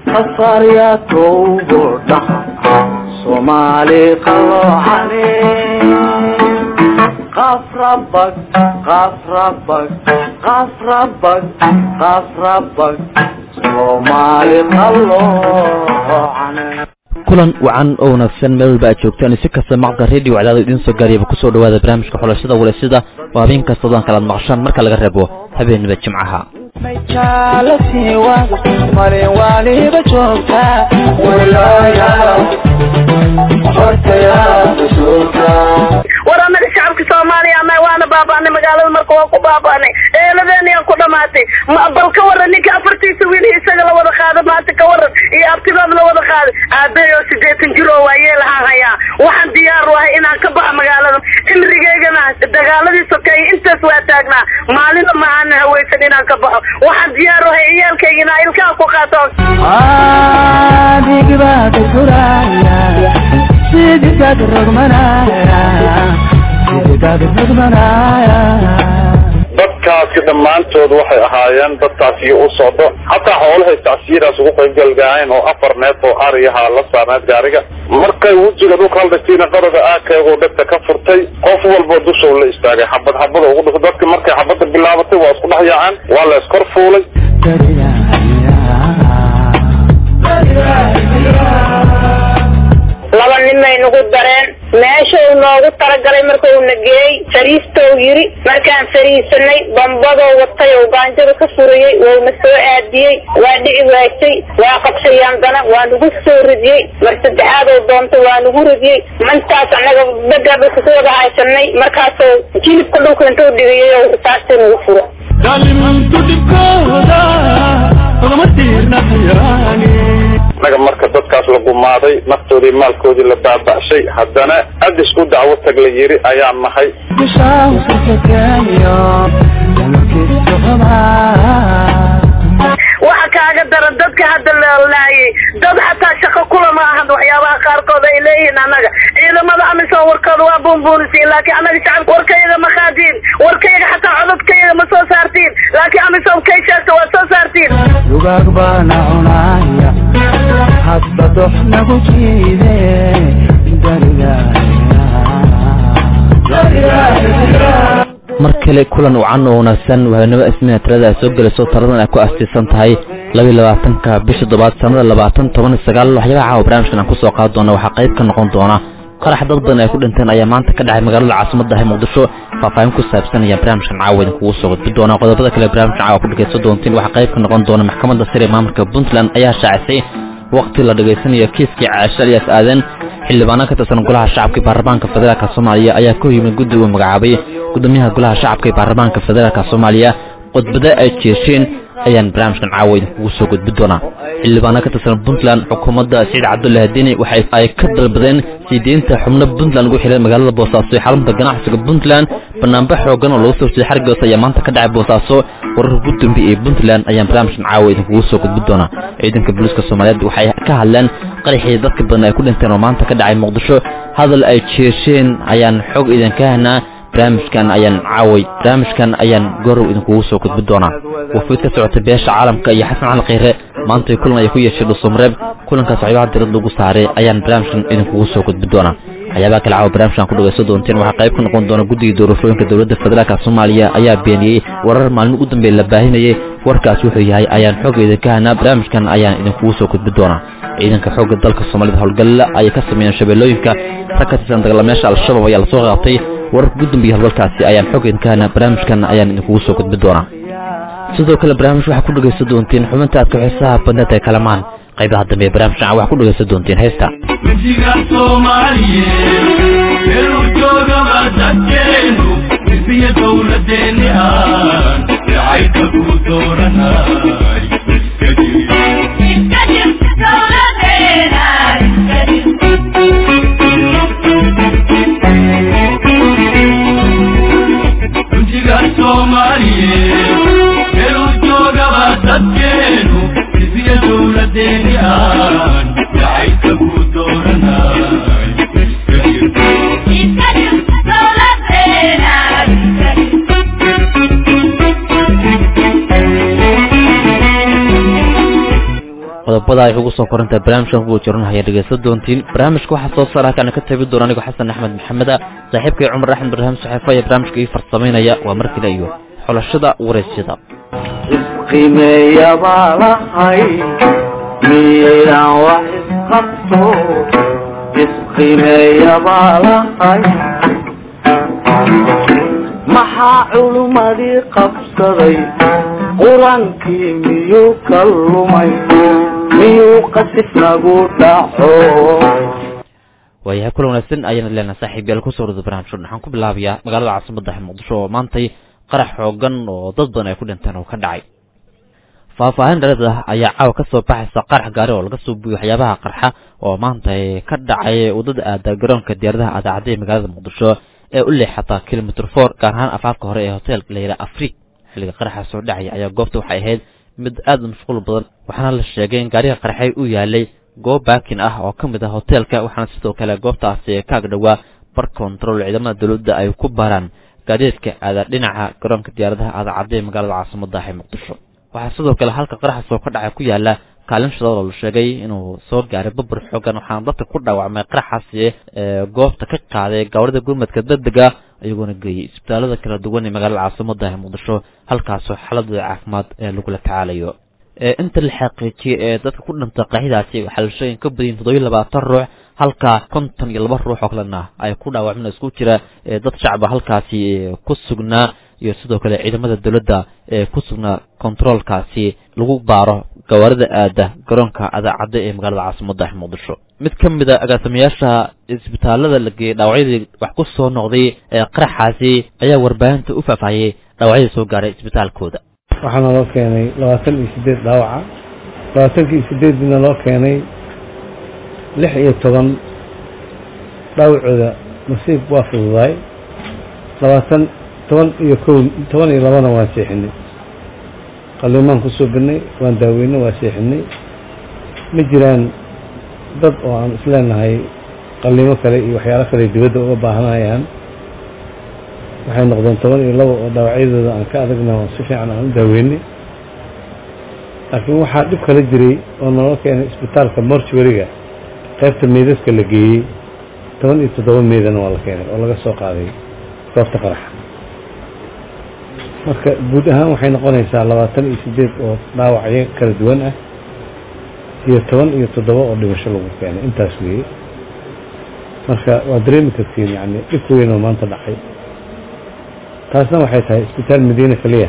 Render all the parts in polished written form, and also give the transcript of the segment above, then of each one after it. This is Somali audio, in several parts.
أصاريا توبودا صومالي قلو عليه قاف ربك قاف ربك قاف ربك قاف ربك صومالي قلو عليه kulan wacan oo wanaagsan meel walba aad joogtaan si kasta maqalka radio cadaada idin soo gaariya ku soo dhawaada barnaamijka xulashada walaasida waa habeen kasta oo kala maqshaan marka laga reebo habeenada jimcaha ورامد الشعب كصومالي أما وانا باباني مقالة المركوة كباباني إيه لذيني أنكو دماتي ما أبل كورني كافرتي سويني إساقل وضا خادم ماتي كورن إيه أبتباب لوضا خادم أبيو سيديتن جرو ويالها هيا وحن ديار وهي إنا كبع مقالة إمري جيجنا الدقالة دي سكي انت سواتاقنا مالينا معانا هويسن إنا كبع وحن ديار وهي إيال كينا إلكاكو خاتوك ديك بات السرايا سيدك الرغمنايا dadkaasi dhammaantood waxay ahaayeen dadkaasi u socdo hataa xoolaha tacsiiraas ugu qaybgalgaayeen oo 4 neef oo ariyaha la saarnaa gaariga markay wajiga dhulka haldaysayna qarada aakaygo dadka ka furtay qof walba dusha la istaagay xabad ugu dhufo dadka markay xabada bilaabatay waa isku dhaxyaan waa la iskor fuulay laba nimay nagu dareen meesha uu noogu talagalay markuu nageeyay fariistow yiri markaan fariisanay bambadoo watay oo gaanjada ka furayay waa soo aadiyay waa dhici waayay waa qabsayaan dana waa nagu soo ridiyay mar saddexaad oo doonto waa nagu ridiyay mantaas anaga badaba ku soo haysanay markaas jilibka dhulka intuu dhigay oo taasay nagu furo dalimantu dibkooda lama tiirna xiraani naga marka dadkaas la gumaaday naftoodii maalkoodii la baaba'shay haddana aad isku dacwo tag la yiri ayaa nahay waxa kaaga daran dadka hadda leelnaayay dad xataa shaqo kula ma ahan waxyaabaha qaarkood ay leeyihiin anaga ciidamada amisom warkooda waa buunbuunisiin laakiin anaga shacabka warkayaga ma qaadiin warkayaga xataa cododkayaga ma soo saartiin laakiin amisom kay sheegta waa soo saartiin dugaag baana cunaya hadba dox nagu jiide mar kale kulan wacan oo wanaagsan waanaba ismina tirada soo galayso taradan ay ku astiisan tahay 22ka bisha 7 sanada 2019 waxyaaba caaw barnaamijkan ku soo qaad doona waxa qayb ka noqon doona qarax dad badan ay ku dhinteen ayaa maanta ka dhacay magaalada caasimadda ah Muqdisho faafaahin ku saabsan ayaa barnaamijkan caawin kugu soo gudbi doona qodobada kale barnaamijkan caaw ku dhigayso doontiin waxa qayb ka noqon doona maxkamadda sare ee maamulka Puntland ayaa shaacisay waqti la dhageysanayo kiiskii Caasha Ilyas Aadan xildhibaanka ka tirsan golaha shacabka baarlamaanka federaalka Soomaaliya ayaa ku yimid guddiga magacaabay gudoomiyaha golaha shacabka baarlamaanka federaalka Soomaaliya qodbada ay jeesheen ayaan barnaamijkan caawin kugu soo gudbi doona xildhibaanka ka tirsan Puntland xukuumadda Saciid Cabdullaahi Diini waxay ay ka dalbadeen sideenta xubno Puntland ugu xiray magaalada Boosaaso ee xarunta ganacsiga Puntland banaanbax xoogan oo loo soo sii xargoosa ayaa maanta ka dhacay Boosaaso warar gudoomiye ee Puntland ayaan barnaamijkan caawin kugu soo gudbi doona ciidanka booliska Soomaaliyeed waxay ka hadleen qaraxii dadka badan ay ku dhinteen oo maanta ka dhacay Muqdisho hadal ay jeesheen ayaan xog idin ka haynaa barnaamijkan ayaan gorow idinkugu soo gudbi doonaa wafiid ka socota beesha caalamka iyo xasan cali khayre maanta kulan ay ku yeeshay Dhuusamareeb kulankaas waxyaaba dirad lagu saaray ayaan barnaamijkan idinkugu soo gudbi doonaa waxyaaba kale caaw barnaamijkan ku dhageyso doonteen waxa qayb ka noqon doona guddiga doorashooyinka dawladda federaalka Soomaaliya ayaa beeniyay warar maalin ugu dambeeyay la baahinayay warkaas wuxuu yahay ayaan xog idin ka haynaa barnaamijkan ayaan idinkugu soo gudbi doonaa ciidanka xoogga dalka Soomaalida howlgallada ay ka sameeyeen shabeellooyinka takatisan dagaalamayaasha al-shabaab ayaa la soo qaatay warar gudoomiyaha halkaasi ayaan xog idin ka haynaa barnaamijkan ayaan idinkugu soo gudbi doonaa sidoo kale barnaamij waxa ku dhageysan doonteen xubinta aad ka xiisaha badnada ee kalamaan qaybaha dambe ee barnaamijkan waxa ku dhageysan doonteen heesta mijiga Soomaaliyeed ee jooga dadkeenu isiya dawladeena ayka ku dooranay mijiga Soomaaliyeed ee jooga dadkeenu isiya dawladeena ayka ku dooranay qodobada ay ugu soo korantay barnaamijkan ku jiranahay dhageysan doontiin barnaamijka waxa soo saaray kana ka tabi doona aniga Xasan Axmed Maxamed saaxiibkay Cumar Axmed Barham saxaafay barnaamijka ii farsameynaya waa markii la iyo xulashada wareysida qiimeeya balahay miira wax qabto qiimeeya balahay maxaa culumadii qabsaday qurankii miyuu ka lumay miyuu qasif lagu dhaco waayahay kula wanaagsan ayaan leena saaxiibayaal ku soo wada barnaamijka waxaan ku bilaabayaa magaalada caasimadda Muqdisho oo maantay qarax xoogan oo dad badan ay ku dhinteen oo ka dhacay faahfaahin dheeraad ayaa caawa ka soo baxaysa qarax gaari oo laga soo buuxiyay waxyaabaha qarxa oo maantay ka dhacay wadada aada garoonka diyaaradaha aadaacada magaalada Muqdisho ee u leexata kilometer 4 gaar ahaan afaafka hore ee hotel Leila Afrique xilliga qaraxa soo dhacay ayaa goobta waxay ahayd mid aad mashquul badan waxaana la sheegay in gaariga qarxay uu yaalay goob baakin ah oo kamid ah hotelka waxaana sidoo kale goobtaasi ka agdhawaa bar control ciidamada dawladda ay ku baaraan gaadiidka aada dhinaca garoonka diyaaradaha aadaacada ee magaalada caasimadda Muqdisho waxaa sidoo kale halka qaraxa soo ka dhacay ku yaala kaalin shidal oo la sheegay inuu soo gaaray babur xoogan waxaana dadka ku dhaawacmay qaraxaasi goobta ka qaaday gawarida gurmadka degdega ayagoona geeyay isbitaalada kala duwan ee magaalada caasimadda Muqdisho halkaas oo xaaladda caafimaad ee lagu la tacaalayo inta la xaqiijiyay ee dadka ku dhintay qaraxdaasi waxa la sheegay in ka badan 27 ruux halka 52 ruux oo kalena ay ku dhaawacmeen isku jira dad shacab halkaasi ku sugnaa iyo sidoo kale ciidamada dawladda ee ku sugnaa controlkaasi lagu baaro gawaarida aada garoonka aadaacada ee magaalada caasimadda Muqdisho mid kamid ah agaasimayaasha isbitaalada la geeyay dhaawacyadii wax ku soo noqday ee qaraxaasi ayaa warbaahinta u faafayay dhaawacyada soo gaaray isbitaalkooda waxaana loo keenay 28 dhaawaca 28 dina loo keenay 16 dhaawacooda nasiib waa fududaay 12 waan seexinay qalimaan ku soo binay waan daaweynay waa seexinay ma jiraan dad oo aan isleenahay qalimo kale iyo waxyaalo kale dibadda uga baahanayaan waxay noqdeen 12 oo dhaawacyadooda aan ka adagna oo si fiican aan u daaweynay laakiin waxaa dhib kala jiray oo naloo keenay isbitaalka mortuary-ga qaybta meedadka la geeyey 17 meedana waa la keenay oo laga soo qaaday goobta qaraxa marka guud ahaan waxay noqonaysaa 28 oo dhaawacyo kala duwan ah iyo 17 oo dhimasho lagu keenay intaas weeye marka waa dareemi kartiin yani dhib weyn oo maanta dhacay taasna waxay tahay isbitaal Madiina kaliya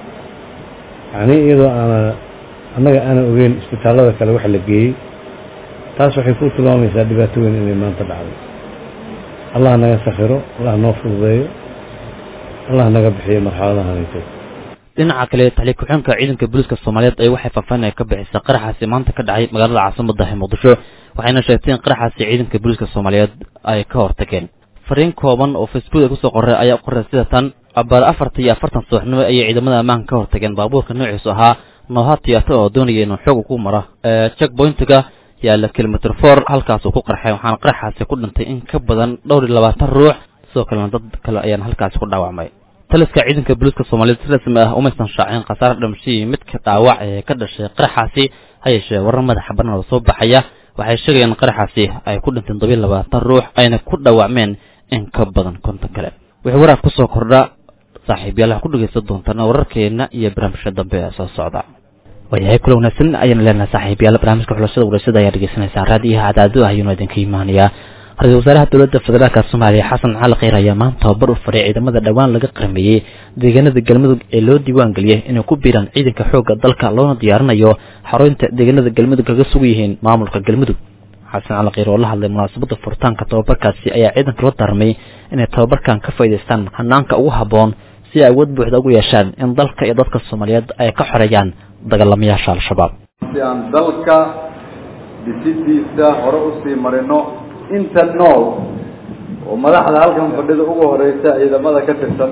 yani iyadoo anaga aan ogeyn isbitaalada kale wax la geeyay taas waxay ku tilmaamaysaa dhibaato weyn inay maanta dhacday Allah naga sakhiro Allah noo fududeeyo Allah naga bixiyo marxaladahan inta dhinaca kale taliye ku-xigeenka ciidanka booliska Soomaaliyeed ay waxay faahfaahin ka bixisay qaraxaasi maanta ka dhacay magaalada caasimadda Muqdisho waxayna sheegtay in qaraxaasi ciidanka booliska Soomaaliyeed ay ka hortageen fariin kooban oo Facebook ku soo qoray ayaa qoray sida tan abar 44 subaxnimo ay ciidamada ammaanka ka hortageen baabuurka noociisu ahaa Nooha Tiyaato oo doonayay inuu xoog ku maro checkpoint-ga yaala kilometer 4 halkaas oo ku qarxay waxaana qaraxaasi ku dhintay in ka badan 22 ruux sidoo kale dad kale ayaan halkaas ku dhaawacmay taliska ciidanka booliska Soomaaliyeed si rasmi ah uma aysan shaacin khasaar dhimasho mid ka dhaawac ee ka dhashay qaraxaasi hay'ashee warar madaxa bannaan oo soo baxaya waxay sheegayaan qaraxaasi ay ku dhinteen 22 ruux ayna ku dhaawacmeen in ka badan 50 kale wixii warar ku soo kordha saaxiibayaal ku dhageysan doontaan wararkeena iyo barnaamijka dambe ee soo socda waayahay kula wanaagsan ayaan leenahay saaxiibayaal barnaamijka xulashada wareysada ayaa dhageysanaysaan raadiyaha cadaadu ah ayuu idinka imaanaya ra-iisul wasaaraha dowladda federaalka Soomaaliya Xasan Cali Khayr ayaa maanta tababar u faray ciidamada dhawaan laga qarmiyay deegaanada Galmudug ee loo diiwaan galiyay inay ku biiraan ciidanka xoogga dalka loona diyaarinayo xarunta deegaanada Galmudug kaga sugan yihiin maamulka Galmudug Xasan Cali Khayr oo la hadlay munaasabadda furitaanka tababarkaasi ayaa ciidanka la darmay inay tababarkan ka faa'iideystaan hanaanka ugu haboon si ay awood buuxda ugu yeeshaan in dalka iyo dadka Soomaaliyeed ay ka xoreeyaan dagaalamayaasha al-shabaab si aan dalka disidiisa hore u sii marino inta nool oo madaxda halkan fadhida ugu horeysa ciidamada ka tirsan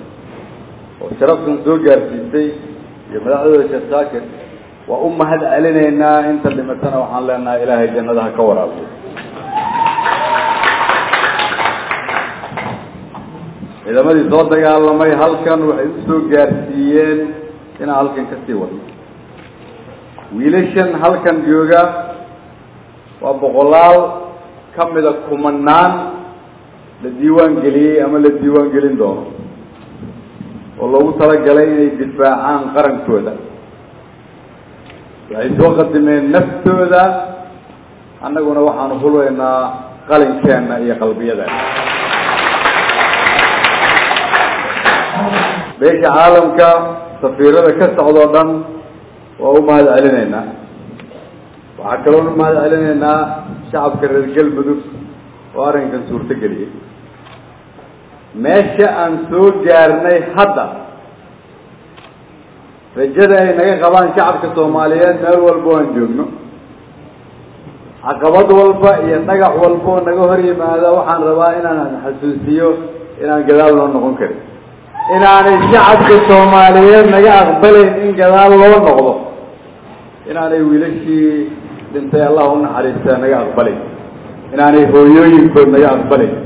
oo sharaftan soo gaarsiisay iyo madaxdooda Sheekh Saakir waa u mahad celinaynaa inta dhimatana waxaan leenahay Ilaahay jannada ka waraabiyo ciidamadii soo dagaalamay halkan waxay u soo gaarsiiyeen in halkan ka sii wado wiilashan halkan jooga waa boqolaal ka mida kumanaan la diiwaan geliyey ama la diiwaan gelin doono oo loogu talagalay inay difaacaan qarankooda. waxay soo qadimeen naftooda, annaguna waxaanu hulweynaa qalinkeena iyo qalbiyadeena. beesha caalamka safiirada ka socdoo dhan waa u mahad celinaynaa. waxaa kaloon u mahad celinaynaa shacabka reer galmudug oo arrinkan suurto geliyey. meesha aan soo gaarnay hadda, rajada ay naga qabaan shacabka soomaaliyeed meel walba aan joogno, caqabad walba iyo dhagax walba oo naga hor yimaada, waxaan rabaa inaan xasuusiyo inaan gadaal loo noqon karin, inaanay shacabka soomaaliyeed naga aqbalayn in gadaal loo noqdo, inaanay wiilashii dhintay allah u naxariista naga aqbalayn, inaanay hooyooyinkood naga aqbalayn.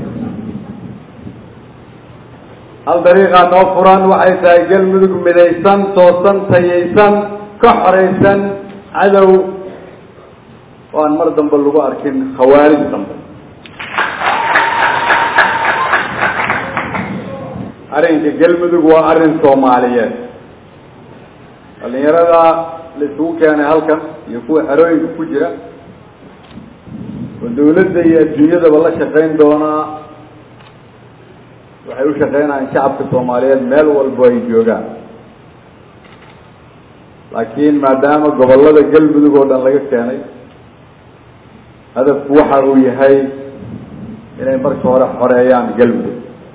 hal dariiqaa noo furan waxay tahay galmudug midaysan, toosan, tayaysan, ka xoraysan cadow oo aan mar dambe lagu arkin khawaarij dambe. arrinka galmudug waa arrin soomaaliyeed. dhalinyarada la isugu keenay halkan iyo kuwa xerooyinka ku jira oo dawladda iyo adduunyadaba la shaqayn doonaa, waxay u shaqaynayaan shacabka soomaaliyeed meel walbo ay joogaan. laakiin maadaama gobollada galmudug oo dhan laga keenay, hadafku waxa uu yahay inay marka hore xoreeyaan galmudug.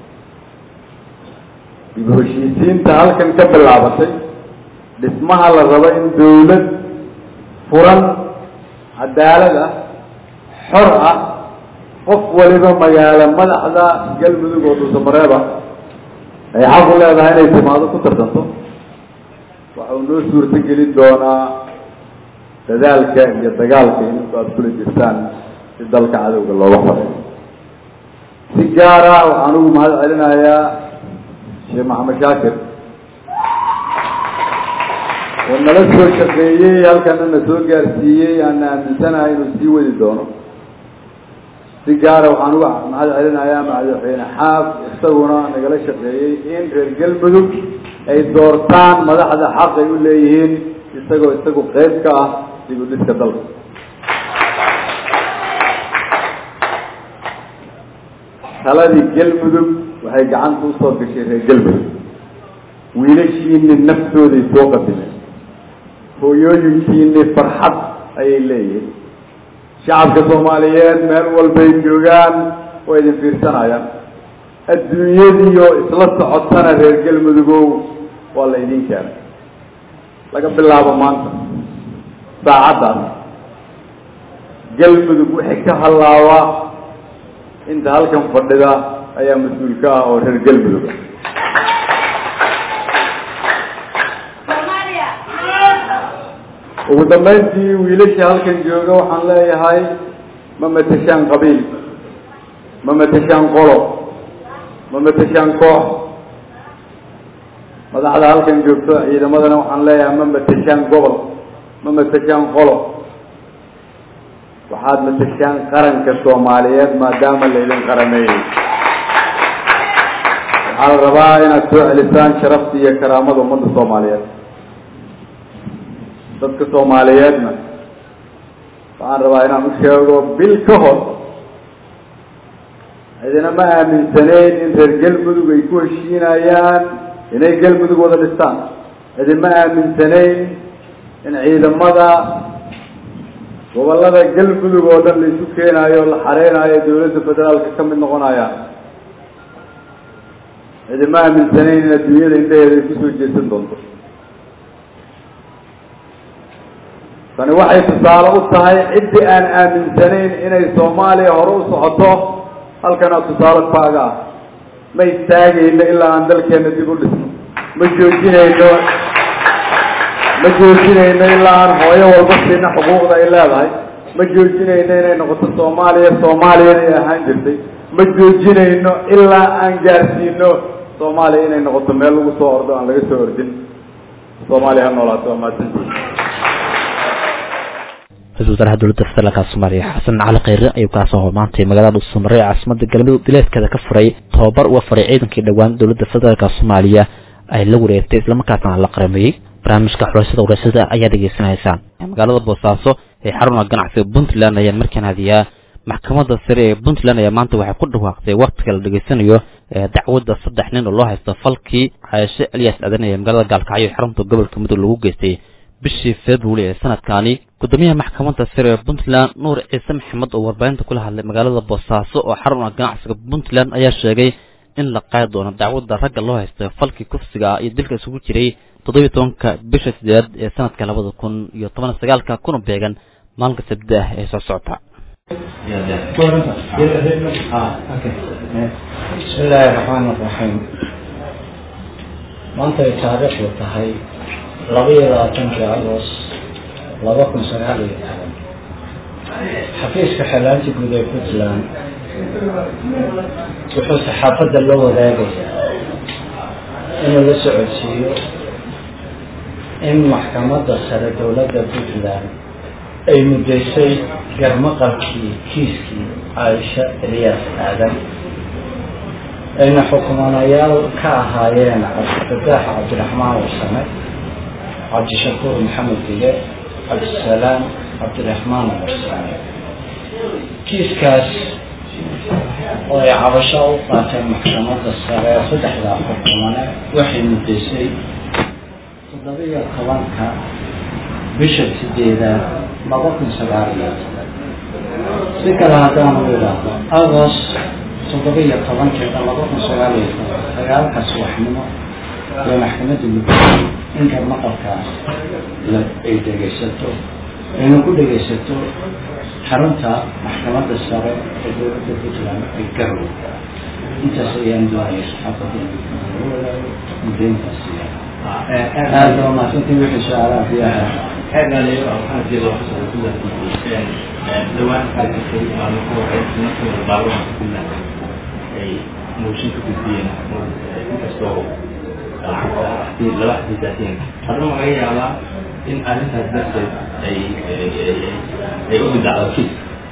dib u heshiisiinta halkan ka bilaabatay, dhismaha la rabo in dawlad furan, cadaalad ah, xor ah, qof waliba magaalo madaxda galmudug oo dhuusamareeba ay xaq u leedahay inay timaado ku tartanto, waxa uu noo suurto gelin doonaa dadaalka iyo dagaalka ininku aada kula jirtaan si dalka cadowga looga xoreeyo. si gaara waxaan ugu mahad celinayaa sheekh maxamed shaakir oo nala soo shaqeeyey, halkana na soo gaarsiiyey, aana aaminsanahay inuu sii wadi doono. si gaara waxaan uga mahad celinayaa madaxweyne xaaf, isaguna nagala shaqeeyey in reer galmudug ay doortaan madaxda xaq ay u leeyihiin, isagu qayb ka ah dib u dhiska dalka. taladii galmudug waxay gacanta usoo gashay reer galmudug. wiilashiini naftooday soo qadimeen, hooyooyinkiini farxad ayay leeyihiin. shacabka soomaaliyeed meel walbay joogaan oo idin fiirsanayaan. adduunyadiioo isla socotana reer galmudugow waa la idin keenay. laga bilaabo maanta saacaddaas galmudug wixii ka hallaaba inta halkan fadhida ayaa mas-uul ka ah oo reer galmudug ah. ugu dambayntii wiilasha halkan jooga waxaan leeyahay ma matashaan qabiil, ma matashaan qolo, ma matashaan koox. madaxda halkan joogto ciidamadana waxaan leeyahay ma matashaan gobol, ma matashaan qolo, waxaad matashaan qaranka soomaaliyeed maadaama laydin qarameeyey. waxaa la rabaa inaad soo celisaan sharafta iyo karaamada ummadda soomaaliyeed. dadka soomaaliyeedna waxaan rabaa inaan u sheego, bil ka hor cidina ma aaminsanayn in reer galmudug ay ku heshiinayaan inay galmudug wada dhistaan. cidima aaminsanayn in ciidamada gobollada galmudug oo dhan la isu keenaayo o la xareynayo dawladda federaalka ka mid noqonayaan. cidima aaminsanayn in adduunyada indhaheeda ay kusoo jeesan doonto. tani waxay tusaale u tahay ciddii aan aaminsanayn inay soomaaliya hore u socoto, halkanaa tusaale kaaga ah. ma istaagayno ilaa aan dalkeena dib u dhisno, ma joojinayno ilaa aan hooyo walba siina xuquuqda ay leedahay, ma joojinayno inay noqoto soomaaliya ay ahaan jirtay, ma joojinayno ilaa aan gaarsiino soomaaliya inay noqoto meel lagu soo ordo aan laga soo ordin. soomaaliya ha noolaato. waa mahadsantihiin. ra-iisul wasaaraha dowladda federaalka Soomaaliya Xasan Cali Khayre ayuu ka soo maantay magaalada Soomaaliya caasimadda galmudug dileedkeeda ka furay tababar uga faray ciidankii dhawaan dowladda federaalka Soomaaliya ay la wareegtay isla markaasna la qaramay barnaamijka xulashada warshada ayaa dhageysanaysaan magaalada Boosaaso ee xarunta ganacsiga Puntland ayaa markaan hadiyaa maxkamadda sare ee Puntland ayaa maanta waxay ku dhawaaqday waqtiga la dhageysanayo dacwadda 3 nin oo loo haysto falkii Caashe Ilyas Aadan ee magaalada Gaalkacyo xarunta gobolka Mudug lagu geystay bishii February ee sanadkaani gudoomiyaha maxkamadda sare ee Puntland Nuur Ciise Maxamed oo warbaahinta kula hadlay magaalada Boosaaso oo xarunta ganacsiga Puntland ayaa sheegay in la qaadi doono dacwadda ragga loo haysto falkii kufsiga iyo dilka isugu jiray 17 bisha 8 ee sanadka 2019 kuna beegan maalinka Sabtida ee soo socota بسم الله الرحمن الرحيم maanta ay taariikhdu tahay 22 Agost 2019 xafiiska xalaanti guud ee Puntland wuxuu saxaafadda la wadaagay inuu la socodsiiyo in maxkamadda sare dowladda Puntland ay mudaysay garmaqalkii kiiskii Caashe Ilyas Aadan ayna xukumayaal ka ahaayeen Cabdifatax Cabdiraxmaan Warsame Cabdishakuur Maxamed Dige Cabdisalaam Cabdiraxmaan Warsame kiiskaas oo ay cabasho u qaateen maxkamadda sare saddexda xukumane waxay mudaysay 17 bisha 8 si kale haddaan u idhaahdo Agost 17 2019 subaxnimo ee maxkamadda mudaysay in garmaqalkaas ay dhegaysato ayna ku dhegaysato xarunta maxkamadda sare ee dowladda Puntland ay garow intaas ayaan doonaya saxaafadda mudayntaas aad oo maasantii wixii su-aalaha fiyaha هذا اللي أخذ الوحصة كلها في دوان هذا الشيء على الكورة نحن الضعوة كلها أي موشين كتبين كسوه في لواحد ذاتين هذا ما غير على إن أنت هتبس أي أبدع الكيس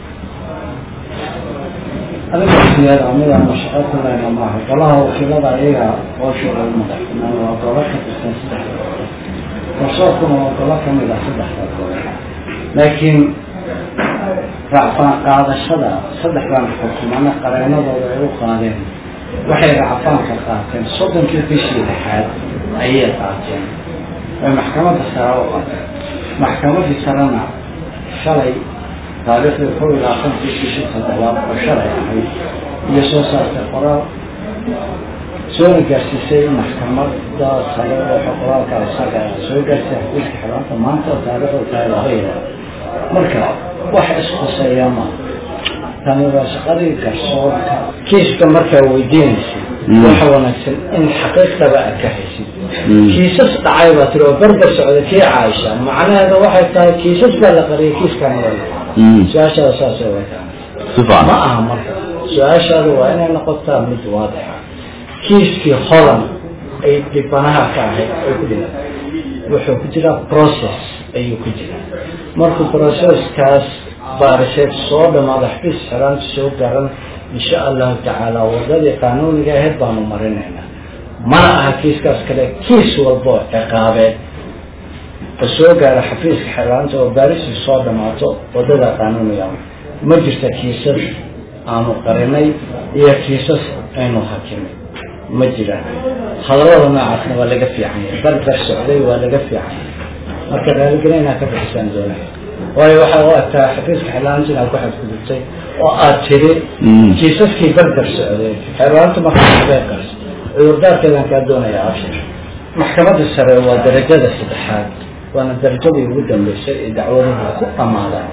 هذا الشيء عمله مشروع كلنا معه والله وكيل ضعيفة وشغل المدحنا وضركة السنسة وصوفنا وطلقنا إلى صدح لكن رعفان قاعد الشدى صدح بان الحكومة قرينا ضوئيو قادم وحي رعفان كقاتين صدن كيفيشي لحاد أي قاتين ومحكمة السراوة محكمة السرانا شرعي تاريخ الحول إلى 5 شهور وشرعي يسوسات القرار سوى جالسين محكمة دا صلاة وحقوق كالسجع سوى جالسين كل حرام ما أنت تعرف التاريخ مركب واحد اسمه سياما كانوا راسقري كالصور كيس كمركب ويدينس وحوانا إن حقيقة بقى كهسي كيسس تعايبة لو برد السعودية عايشة معناه هذا واحد تاني كيسس بقى لقري كيس كامل سؤال أساسي وكان ما أهم مركب سؤال وأنا نقطة مد واضحة kiiskii horan ay dibanaha ka ahayd ay ku dhigaan wuxuu ku jiraa process ayuu ku jiraa markuu processkaas baariseed soo dhamaado xafiis xiraanta soo garan insha allahu tacaala wadadii qaanuuniga ahayd baanu marinaynaa mana aha kiiskaas kale kiis walbo ciqaabeed ka soo gaara xafiiska xiraanta oo baarisi soo dhamaato wadada qaanuuniga ma jirta kiisas aanu qarinay iyo kiisas aynu hakinay ما جرى خضراء ما عرفنا ولا قفي عني برد السعودية ولا قفي عني مركز هالجنينة كيف حسن زونه وهي وحوات حفيز كحلان جنا وكحد كذبتي وآتري كيسس كي برد السعودية حيوانات ما كان بيقرس ويردار كذا كادونا يا عشر محكمة السر ودرجة السدحات وأنا الدرجة بيوجد بالشيء دعوة كل ماذا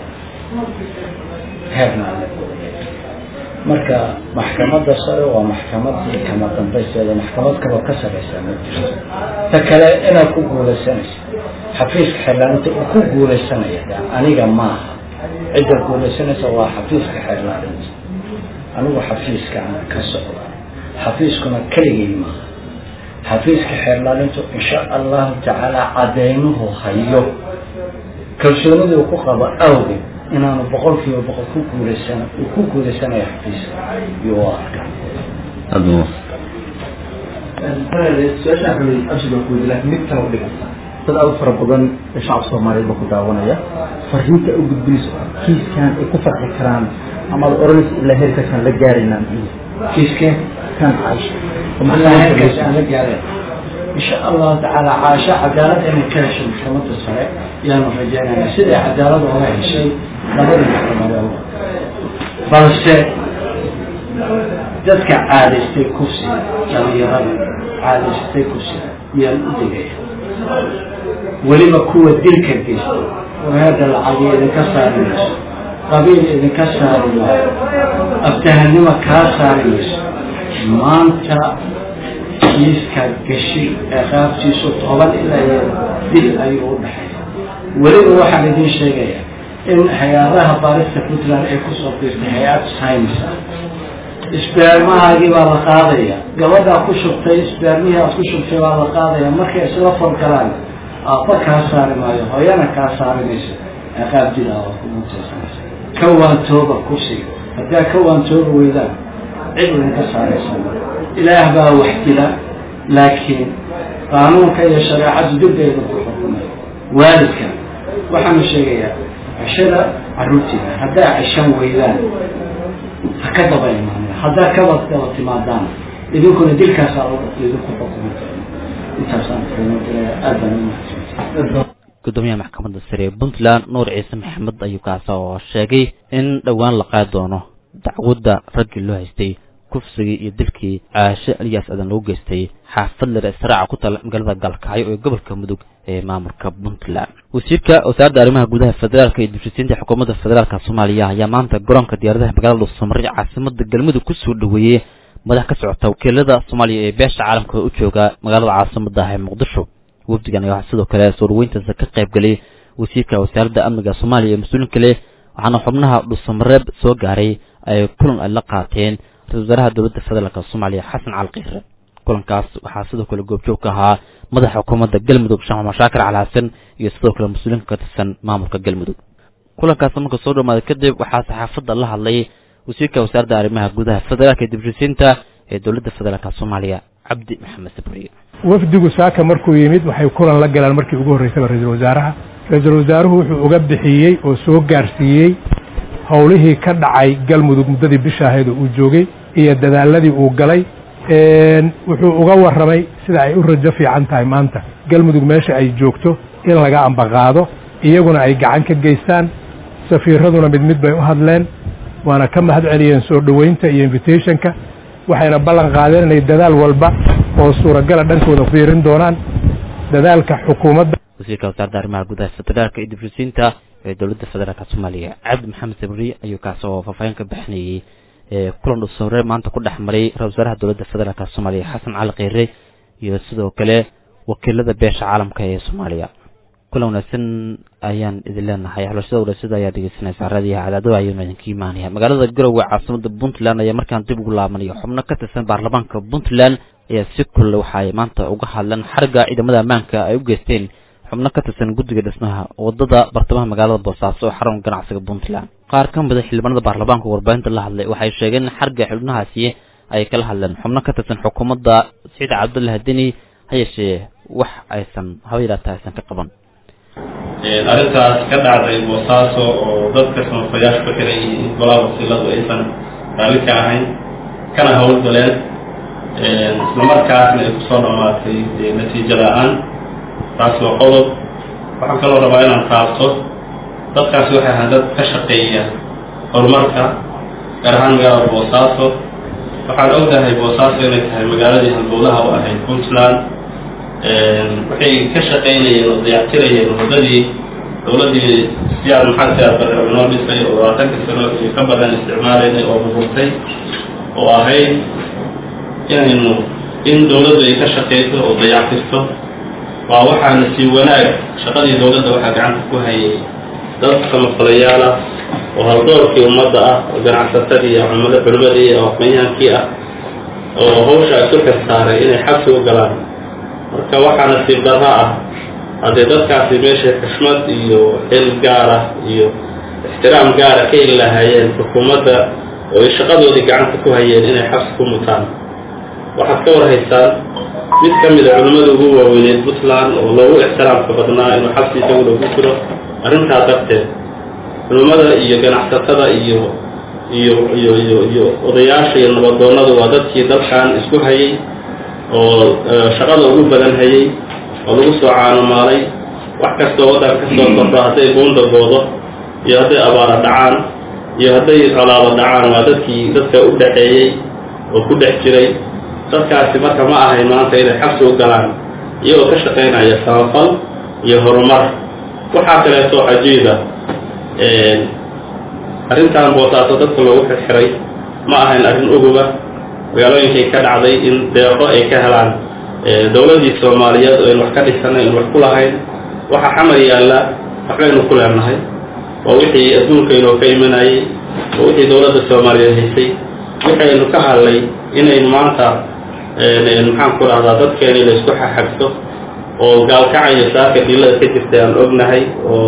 هذا marka maxkamadda sare waa maxkamad kama dambaysa maxkamad kale ka sareysa ta kale ina ku guuleysanayso xafiiska xirnaanta uu ku guuleysanaya aniga ma cid guuleysanaysa waa xafiiska xirnaanta anigu xafiiska ka socdo xafiiskuna kaligii ma xafiiska xirnaanta insha Allah taala cadeynuhu hayo kalsoonidii uu ku qabo awgeed inaanu boqolkiiba boqol ku guuleysanayo xafiiska iyo u arka su-aashaan xulay abshir ku weydi laakiin mid kale u dhiganta dad aad u fara badan ee shacabka soomaaliyeed ba ku daawanaya fariinta u gudbinayso kiiskan ay ku farxi karaan ama ad oranaysa ilaa heerka kan la gaaraynaan kiiskeen kan caasha aan la gaareen insha allahu tacaala caasha cadaalad inay ka hesho maxkamadda sare yaanu rajaynaynaa siday cadaalad oga heshay labadii maxkamadood balse dadka caadaystay kursiga dhalinyarada caadaystay kursiga miyaan u digaya weliba kuwa dilka geystay wareeda lacagi idinka saari mayso qabiil idinka saari maayo abtahanimo kaa saari mayso maanta kiiska gashi ee qaabtiisu 10 ilaa dil ayuu u dhaxeeya weliba waxaan idin sheegayaa in hay-adaha baarista puntland ay kusoo biirtay hay-ad science isbeermahaagii baa la qaadaya gabadhaa ku shubtay isbeermihii aad ku shubtay baa la qaadaya markay isla falgalaan aabba kaa saari maayo hooyana kaa saari mayso qaab dil ah oo ku mutaysanaysa ka waantooba kursiga haddaa ka waantooba weydaan cid idinka saaraysa ilaah baa wax dila laakiin qaanuunka iyo shareecadu dibdeeda ku xukumay waalidka waxaanu sheegayaa cishada carruurtiina haddaa cishan weydaan ha ka daba imaaneen haddaa kaba daba timaadaan idinkuna dilkaasaa idinku xukumay intaasaan aad baan u mahadsantahay gudoomiyaha maxkamadda sare ee puntland nuur ciise maxamed ayuu kaasa oo sheegay in dhowaan la qaadi doono dacwadda raggii loo haystay kufsigii iyo dilkii caashe aliyaas adan loogu geystay xaafad lare saraaca ku taala magaalada gaalkacyo ee gobolka mudug ee maamulka puntland wasiirka wasaaradda arrimaha gudaha federaalka iyo dibshisiinta xukuumadda federaalka soomaaliya ayaa maanta garoonka diyaaradaha magaalada dhuusamaryo caasimada galmudug kusoo dhaweeyey madax ka socota wakiilada soomaaliya ee beesha caalamka u jooga magaalada caasimada ee muqdisho wafdigan ayaa sidoo kale soo dhaweyntaasi ka qayb galay wasiirka wasaaradda amniga soomaaliya ee mas-uuliin kale waxaana xubnaha dhuusamareeb soo gaaray ay kulan ay la qaateen ra-iisul wasaaraha dowladda federaalka soomaaliya xasan cali qiire kulankaas waxaa sidoo kale goobjoog ka ahaa madaxa xukuumadda galmudug sheekh mashaakir cali xasan iyo sidoo kale mas-uuliinka ka tirsan maamulka galmudug kulankaas marka soo dhamaaday kadib waxaa saxaafadda la hadlay wasiirka wasaaradda arrimaha gudaha federaalka iyo dibshisiinta ee dowladda federaalka soomaaliya cabdi maxamed sabriye wafdigu saaka markuu yimid waxay kulan la galaan markii ugu horreysaba ra-iisul wasaaraha ra-iisul wasaaruhu wuxuu uga bixiyey oo soo gaarsiiyey howlihii ka dhacay galmudug muddadii bisha ahayd oo uu joogay iyo dadaaladii uu galay wuxuu uga warramay sida ay u rajo fiican tahay maanta galmudug meesha ay joogto in laga ambaqaado iyaguna ay gacan ka geystaan safiiraduna mid mid bay u hadleen waana ka mahad celiyeen soo dhoweynta iyo invitationka waxayna ballan qaadeen inay dadaal walba oo suuragala dhankooda fiirin doonaan dadaalka xukuumadda wasiirka wasaaradda arrimaha gudaha federaalka iyo dibshisiinta ee dowladda federaalka soomaaliya cabdi maxamed sabri ayuu kaasoo faahfaahin ka bixinayay kulan dhuusamareeb maanta ku dhex maray ra-isul wasaaraha dowladda federaalka soomaaliya xasan cali qiire iyo sidoo kale wakiilada beesha caalamka ee soomaaliya kulan wanaagsan ayaan idin leenahay xulashada walaasada ayaa dhegeysanaysa raadiyaha cadaadada ayuuna idinka imaanaya magaalada garowe caasimada puntland ayaa markaan dib ugu laabanaya xubno ka tirsan baarlamaanka puntland ayaa si kulle waxa ay maanta uga hadleen xarigga ciidamada ammaanka ay u geysteen xubno ka tirsan guddiga dhismaha wadada bartamaha magaalada boosaaso oo xarun ganacsiga puntland qaar ka mid a xildhibaanada baarlamaanka warbaahinta la hadlay waxay sheegeen in xarigga xubnahaasi ay kala hadleen xubno ka tirsan xukuumadda siciid cabdulle hadini ha yeeshee wax aysan haba yaraata aysan ka qaban arrintaas ka dhacday boosaaso oo dadka samafalayaashu ka xiran yihiin golaha wasiiladu aysan raalli ka ahayn kana howlgaleen islamarkaasna ay kusoo dhamaatay natiijo la-aan taasi waa qodob waxaan kaloo rabaa inaan taabto dadkaasi waxay ahaan dad ka shaqeeya horumarka gaar ahaan magaalada boosaaso waxaan ognahay boosaaso inay tahay magaaladii halbowlaha u ahayd puntland waxay ka shaqaynayeen oo dayactirayeen wadadii dowladdii siyaad maxamed siyaad barre oo inoo dhisay oo 20 sano iyo ka badan isticmaalaynay oo burburtay oo ahayd in dowladdu ay ka shaqayso oo dayactirto waa waxaana sii wanaag shaqadii dowladda waxaa gacanta ku hayay dad samafalayaal ah oo haldoorkii ummadda ah oo ganacsatadii iyo culimadii iyo aqoonyahankii ah oo hawsha isu xilsaaray inay xabsi u galaan marka waxaa nasiib darro ah haddee dadkaasi meeshay xushmad iyo xil gaara iyo ixtiraam gaara ka heli lahaayeen xukuumadda oo ay shaqadoodii gacanta ku hayeen inay xabsi ku mutaan. waxaad ka warhaysaan mid ka mid a culimmada ugu waaweyneed puntland oo loogu ixtiraamka badnaa inuu xabsi isagu lagu jiro arrintaa darteed. culimmada iyo ganacsatada iyo odayaasha iyo nabadoonnadu waa dadkii dalkan isku hayay oo shaqada ugu badan hayay oo lagu soo caanamaalay. wax kastoo waddan ka soo kordho hadday buunda goodo iyo hadday abaara dhacaan iyo hadday colaado dhacaan waa dadkii dadka u dhaxeeyey oo ku dhex jiray. dadkaasi marka ma ahayn maanta inay xabsi u galaan iyagoo ka shaqaynaya samafal iyo horumar. waxaa kaleeto cajiiba arrintan boosaaso dadka loogu xirxiray ma ahayn arrin uguba. magaalooyinkay ka dhacday in deeqo ay ka helaan dowladdii soomaaliyeed oo aynu wax ka dhisanay aynu wax ku lahayn. waxa xamar yaalla waxbaynu ku leenahay waa wixii adduunka inoo ka imanayay waa wixii dowladda soomaaliyeed haysay wixii aynu ka hadlay inaynu maanta maxaan ku dhahdaa dadkeeni la isku xaxagto oo gaalkacayo saaka dhilada ka jirta aan ognahay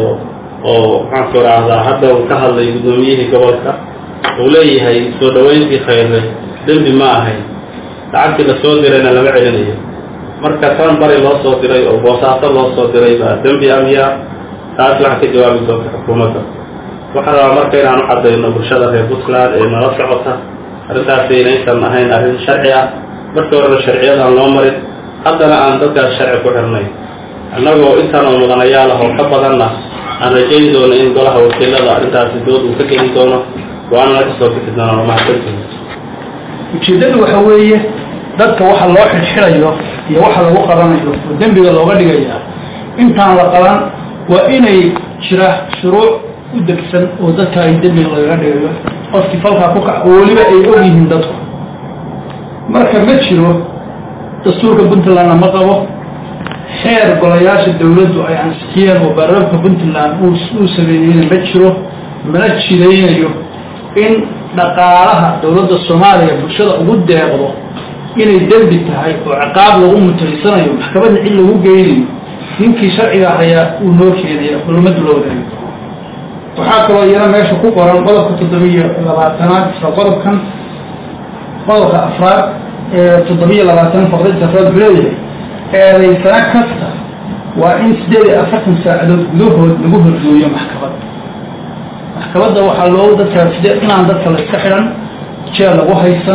oo maxaan ku dhahdaa hadda uu ka hadlay guddoomiyihii gobolka uu leeyahay soo dhaweyntii khayre dembi ma ahayn lacagtii la soo dirayna lama celinayo. marka tan bari loo soo diray oo boosaaso loo soo diray baa dembi amya taas waxaa ka jawaabi doonta xukuumadda. waxaa rabaa marka inaan u cadayno bulshada reer puntland ee nala socota arrintaasi inaysan ahayn arrin sharci ah. markii horena sharciyadaan loo marin haddana aan dadkaas sharci ku xirnay annagoo intaan oo mudanayaal ah oo ka badanna aan rajayn doono in golaha wakiilada arrintaasi dood uu ka geli doono go-aanana ka soo bixi doona mahadsantihiin. ujeeddadu waxa weeye dadka waxa loo xirxirayo iyo waxa lagu qabanayo oo dembiga looga dhigaya intaan la qaban waa inay jira shuruuc u degsan oo dadka ay dembiga lagaga dhigayo qofkii falkaa ku kac oo weliba ay og yihiin dadku. marka ma jiro dastuurka puntlandna ma qabo xeer golayaasha dawladdu ay ansixiyeen oo baarlamaanka puntland uu sameeyeyna ma jiro mana jiraynayo in dhaqaalaha dowladda soomaaliya bulshada ugu deeqdo inay dembi tahay oo ciqaab lagu mutaysanayo maxkamadda cid lagu geynayo ninkii sharciga hayaa uu noo keenaya culumadu loo wadaayo. waxaa kaloo iyana meesha ku qoran qodobka 720aad isla qodobka afraad ee 720 faqradda afraad leeyahay eedaysana kasta waa in 48 saacadood gudahood lagu horjooyo maxkamadda. maxkamadda waxaa loogu dadka inaan dadka la iska xiran jeel lagu haysan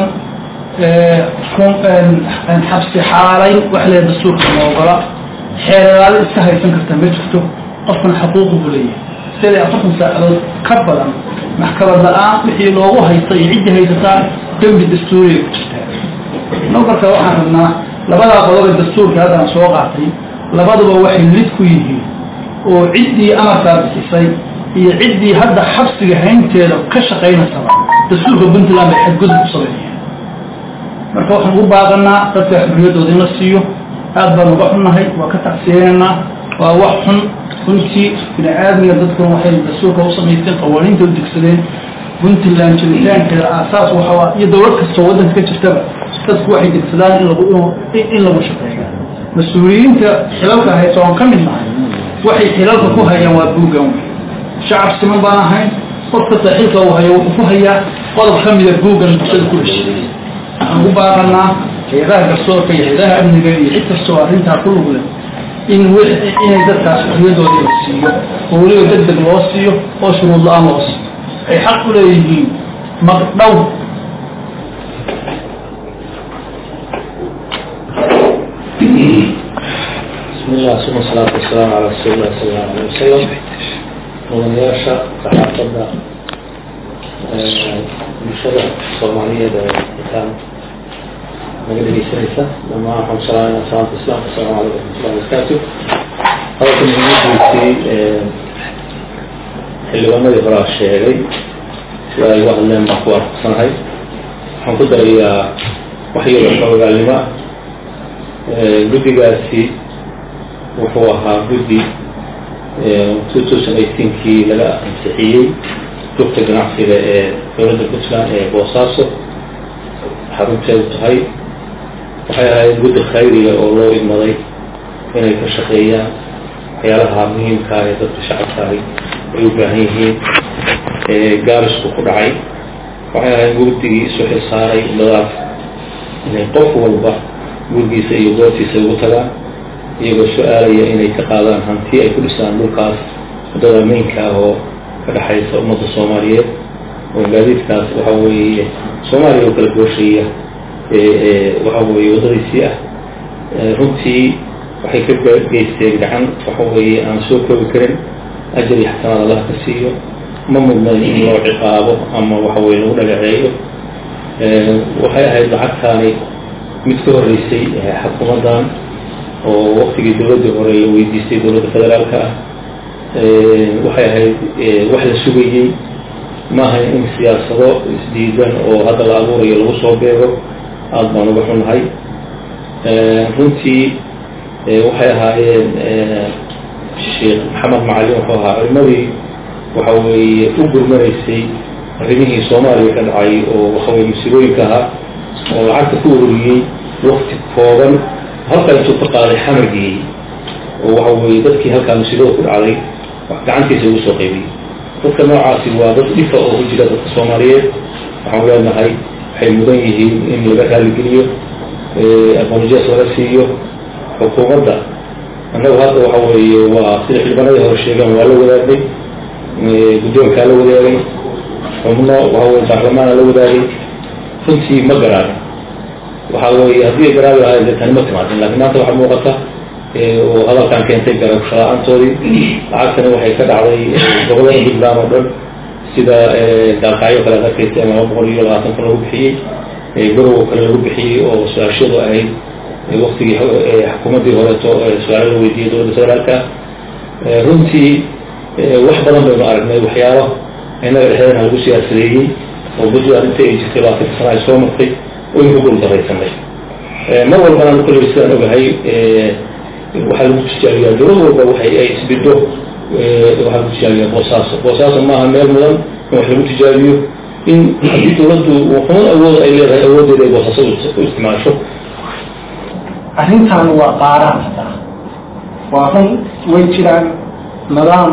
xabsi xaalayn wax lee dastuurka ma ogola xeeralaalo iska haysan karta ma jirto. qofkana xuquuq buu leeyahay 48 saacadood ka badan maxkamad la-aan wixii loogu haysta iyo ciddii haysataa dembi dastuuriga ku jirtaa. marka waxaan rabnaa labadaa qodob ee dastuurka haddaan soo qaatay labaduba waxay lid ku yihiin oo ciddii amarkaa bixisay iyo ciddii hadda xabsiga haynteeda ka shaqaynaysaba dastuurka puntland bay xadgudub ku sameeyeen. marka waxaan ugu baaqanaa dadka xurriyadooda in la siiyo aad baan uga xunnahay waa ka tacsiyeenaynaa waa wax xun runtii bini aadmiga dadkuna waxay dastuurka u samaysteen qawaaniinta u degsadeen puntland jiritaankeeda aasaas waxaa iyo dowlad kastoo waddanka ka jirtaba dadku waxay degsadaan in lagu shaqeeyo. mas-uuliyiinta xilalka haysa oon ka mid nahay waxay xilalka ku hayaan waa buuggan shacab siman baan ahayn qof kasta xilka uu hayo wuxuu ku hayaa qodob ka mida buuggan bulshada ku heshiiyey. waxaan ugu baaqanaa hay-adaha garsoorka iyo hay-adaha amniga iyo cid kastoo arrintaa ku lug leh inay dadkaas xurriyadoodii la siiyo oo weliba degdeg loo siiyo oo shuruud la-aan loo siiyo. ay xaq u leeyihiin maqdhow. بسم الله والصلاة والسلام على رسول الله صلى الله عليه وسلم. مدنياشا صحافة المشروع الصومالية كان مجلس سنسة لما هم صلاة صلاة الإسلام السلام عليكم ورحمة الله وبركاته. هذا كان يجي في اللي وانا يقرأ الشيعي ويوحد لهم أخبار صنعي حنقدر هي وحي الأخبار العلماء guddigaasi wuxuu ahaa guddi 2018kii laga ansixiyey dugta ganacsiga ee dowladda puntland ee boosaaso xarunteedu tahay. waxay ahayd guddi khayriga oo loo idmaday inay ka shaqeeyaan waxyaalaha muhiimka ah ee dadka shacabka ahi ay u baahan yihiin gaarisku ku dhacay waxay ahayd gurdigii isu xilsaaray nadaaf inay qof walba gurigiisa iyo goortiisa ugu tagaan iyagoo su-aalaya inay ka qaadaan hanti ay ku dhisaan dhulkaas waddada meynka ah oo ka dhexaysa ummadda soomaaliyeed oo gaadiidkaas waxa weeye soomaaliya oo kala gooshaya waxa weeye waddadiisii ah runtii waxay ka geysteen gacan waxa weeye aan soo koobi karin ajal iyo xasanaad allah ka siiyo ma mudnayn in loo ciqaabo ama waxa weye lagu dhagaceeyo waxay ahayd lacagtaani mid ka horreysay xukuumaddan oo waktigii dowladdii hore la weydiistay dowladda federaalka ah waxay ahayd wax la sugayey maaha in siyaasado isdiidan oo hadda la abuurayo lagu soo beego aada baan uga xunnahay runtii waxay ahaayeen sheekh maxamed macalin wuxuu ahaa culimadii waxa weeye u gurmanaysay arrimihii soomaaliya ka dhacay oo waxa weye musiibooyinka ahaa oo lacagta ku ururiyey wakti kooban halkaa intuu ka qaaday xamargii oo waxa weeye dadkii halkaa musiibada ku dhacday gacantiisa ugu soo qaybiyey dadka noocaasi waa dad dhifa oo ku jira dadka soomaaliyeed waxaan leenahay waxay mudan yihiin in laga raaligeliyo aqoonjees laga siiyo xukuumadda annagu hadda waxa weeye waa sida xildhibaanadii hore sheegaan waa la wadaagay guddoonkaa la wadaagay xubno waxa weye baarlamaana la wadaagay runtii ma garaan waxa weeye haddii ay garaabi lahayd dee tani ma timaadin laakiin maanta waxaa muuqata oo hadalkan keentay garabshala-aantoodii lacagtani waxay ka dhacday gobollada puntland oo dhan sida gaalkacyo kale arkeysa ama 220 kun lagu bixiyey garow kale lagu bixiyey oo su-aashadu ahayd waktigii xukuumaddii horeeto su-aalo la weydiiyey dowladda federaalka runtii wax badan baynu aragnay waxyaalo innaga dhexdeedana lagu siyaasadeeyey oo puntland inta ay jirtay 20 sano ay soo martay way ku guuldaraysanay mar walbana kulli sidaan ogahay waxaa lagu tijaabiyaa dowlad walba waxay ay isbiddo waxaa lagu tijaabiyaa boosaaso maaha meel mudan in wax lagu tijaabiyo in haddii dowladdu wuxuun awood ay leedahay awooddeeda ay boosaaso u isticmaasho arrintan waa qaaraan hadda waa run way jiraan nidaam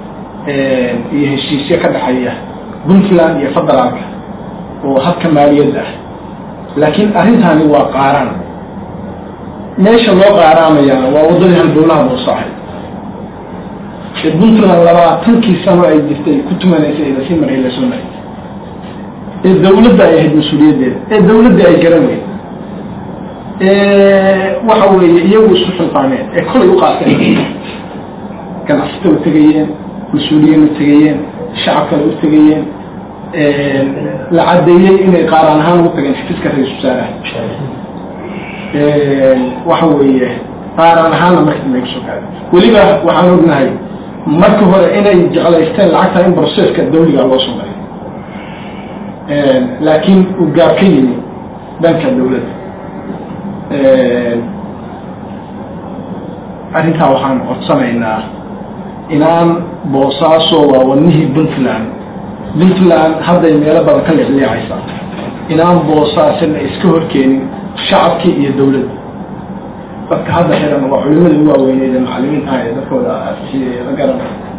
iyo heshiisyo ka dhexeeya puntland iyo federaalka oo habka maaliyadda ah laakiin arrintani waa qaaraan meesha loo qaaraamayaa waa waddadii halbowlaha boosaaxay ee puntland 20 sano ay jirtay ku tumanaysay lasii maray la soo maray ee dawladda ay ahayd mas-uuliyaddeeda ee dawladda ay garan weyn waxa weeye iyagu isku xilqaameen ee kolay u qaateen ganacsato u tegayeen mas-uuliyiin u tegayeen shacab kale u tegayeen la caddeeyey inay qaaraan ahaan ugu tageen xafiiska ra-iisul wasaaraha waxa weeye qaaraan ahaanna markii may kusoo gaadhay weliba waxaan ognahay marka hore inay jeclaysteen lacagta in broseska dawliga loo soo maray laakiin uu gaab ka yimi dhanka dawladda arrintaa waxaan codsanaynaa inaan boosaaso waa wadnihii puntland hadday meelo badan ka leexleexaysa inaan boosaasina iska horkeenin shacabkii iyo dawladda dadka hadda xiran waa culimadii u waaweyneyd ee macalimiinta ee dadkooda la garan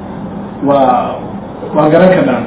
waa garan karnaan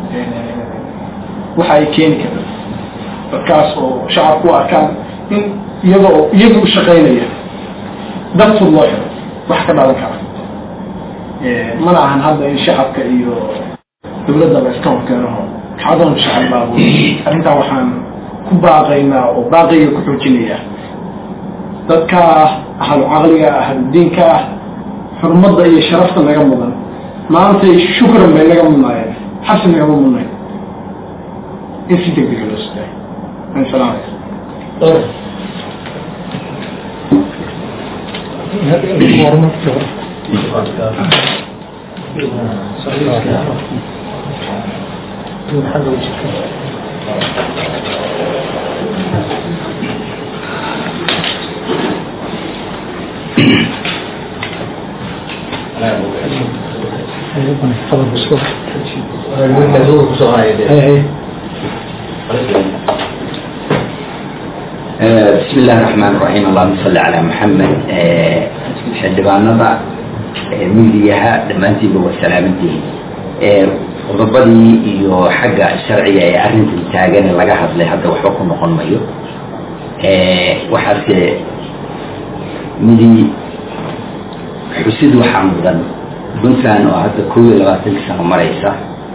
waxa ay keeni karta dadkaas oo shacabku u arkaan in iyaga u shaqaynaya dadfud loo xiro wax ka dhalan kara mana ahan hadda in shacabka iyo dawladdaba iska horkeenaho xadoon shacab baabu arrintaa waxaan ku baaqaynaa oo baaqiga ku xoojinaya dadka ahlu caqliga ahlu diinka ah xurmadda iyo sharafta naga mudan maantay shukran bay naga mudnaayeen xabsi nagama mudnayn in si degdega loo sudaayo salaam بسم الله الرحمن الرحيم اللهم صل على محمد xildhibaanada midiyaha dhammaantiinba waa salaamantihiin qodobadii iyo xagga sharciga ee arrintan taagan laga hadlay hadda waxba ku noqon mayo waxaase midi xusid waxaa mudan puntland oo hadda 22 sano maraysa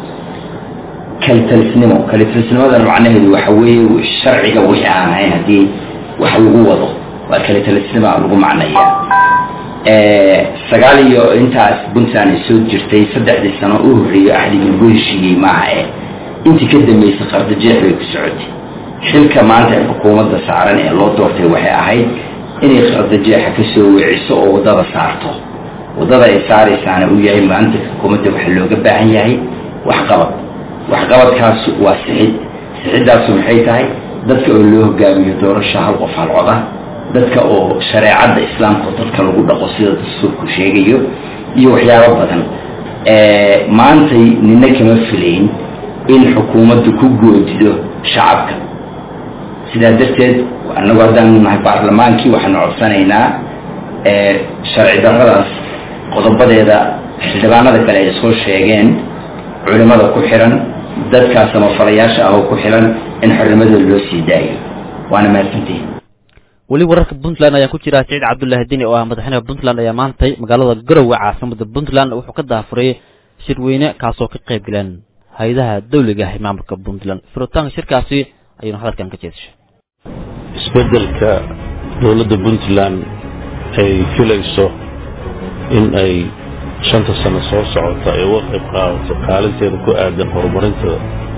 kalitalisnimadan macnaheedu waxa weeye sharciga wixii aan ahayn haddii wax lagu wado waa kalitalisnima lagu macnayaa sagaal iyo intaas puntland ay soo jirtay 3 sano u horreeyay ahligii lagu heshiiyey maaha intii ka dambeysay qardajeex bay ku socotay xilka maanta ee xukuumadda saaran ee loo doortay waxay ahayd inay qardajeexa ka soo wiciso oo wadada saarto wadada ay saaraysaana uu yahay maanta xukuumadda waxa looga baahan yahay waxqabadkaas waa sixiddaas maxay tahay dadka oo loo hogaamiyo doorasho hal qof hal coda dadka oo shareecada islaamka dadka lagu dhaqo sida dastuurku sheegayo iyo waxyaabo badan maantay nina kama filayn in xukuumaddu ku goodido shacabka sidaa darteed annagu haddaan nahay baarlamaankii waxaanu codsanaynaa sharci darradaas qodobadeeda xildhibaanada kale ay soo sheegeen culimada ku xiran dadkaas ama falayaasha ah oo ku xiran in xornimadooda loo sii daayo waana mahadsantihiin weli wararka puntland ayaa ku jira Saciid Cabdullaahi Dini oo ah madaxweynaha puntland ayaa maantay magaalada Garowe caasimada puntland wuxuu ka daafuray shirweyne kaasoo ka qayb galeen hay'adaha dawliga ah ee maamulka puntland furitaanka shirkaasi ayuu hadalkan ka jeeshay isbedelka dawladda puntland ay filayso in ay 5 sano soo socota ee uga qayb qaadato kaalinteeda ku aadan horumarinta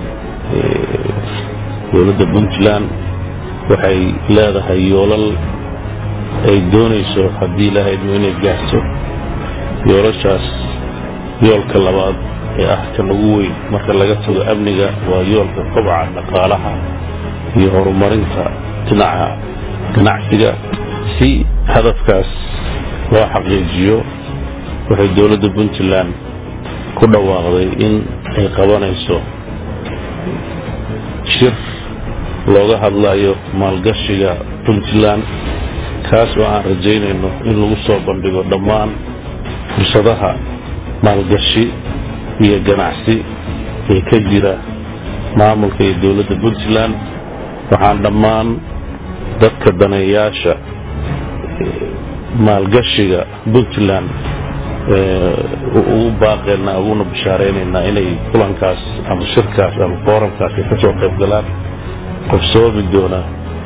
dawladda puntland waxay leedahay yoolal ay doonayso haddii ilaahay inay gaarto yoolashaas yoolka labaad ee ah kan ugu weyn marka laga tago amniga waa yoolka kobaca dhaqaalaha iyo horumarinta dhinaca ganacsiga si hadafkaas loo xaqiijiyo waxay dawladda puntland ku dhawaaqday in ay qabanayso shir looga hadlayo maalgashiga puntland kaas oo aan rajaynayno in lagu soo bandhigo dhammaan fursadaha maalgashi iyo ganacsi ee ka jira maamulka iyo dawladda puntland waxaan dhammaan dadka daneeyaasha maalgashiga puntland ugu baaqeynaa uguna bishaareynayna inay kulankaas ama shirkaas ama foorumkaas ay kasoo qayb galaan qabsoomi doona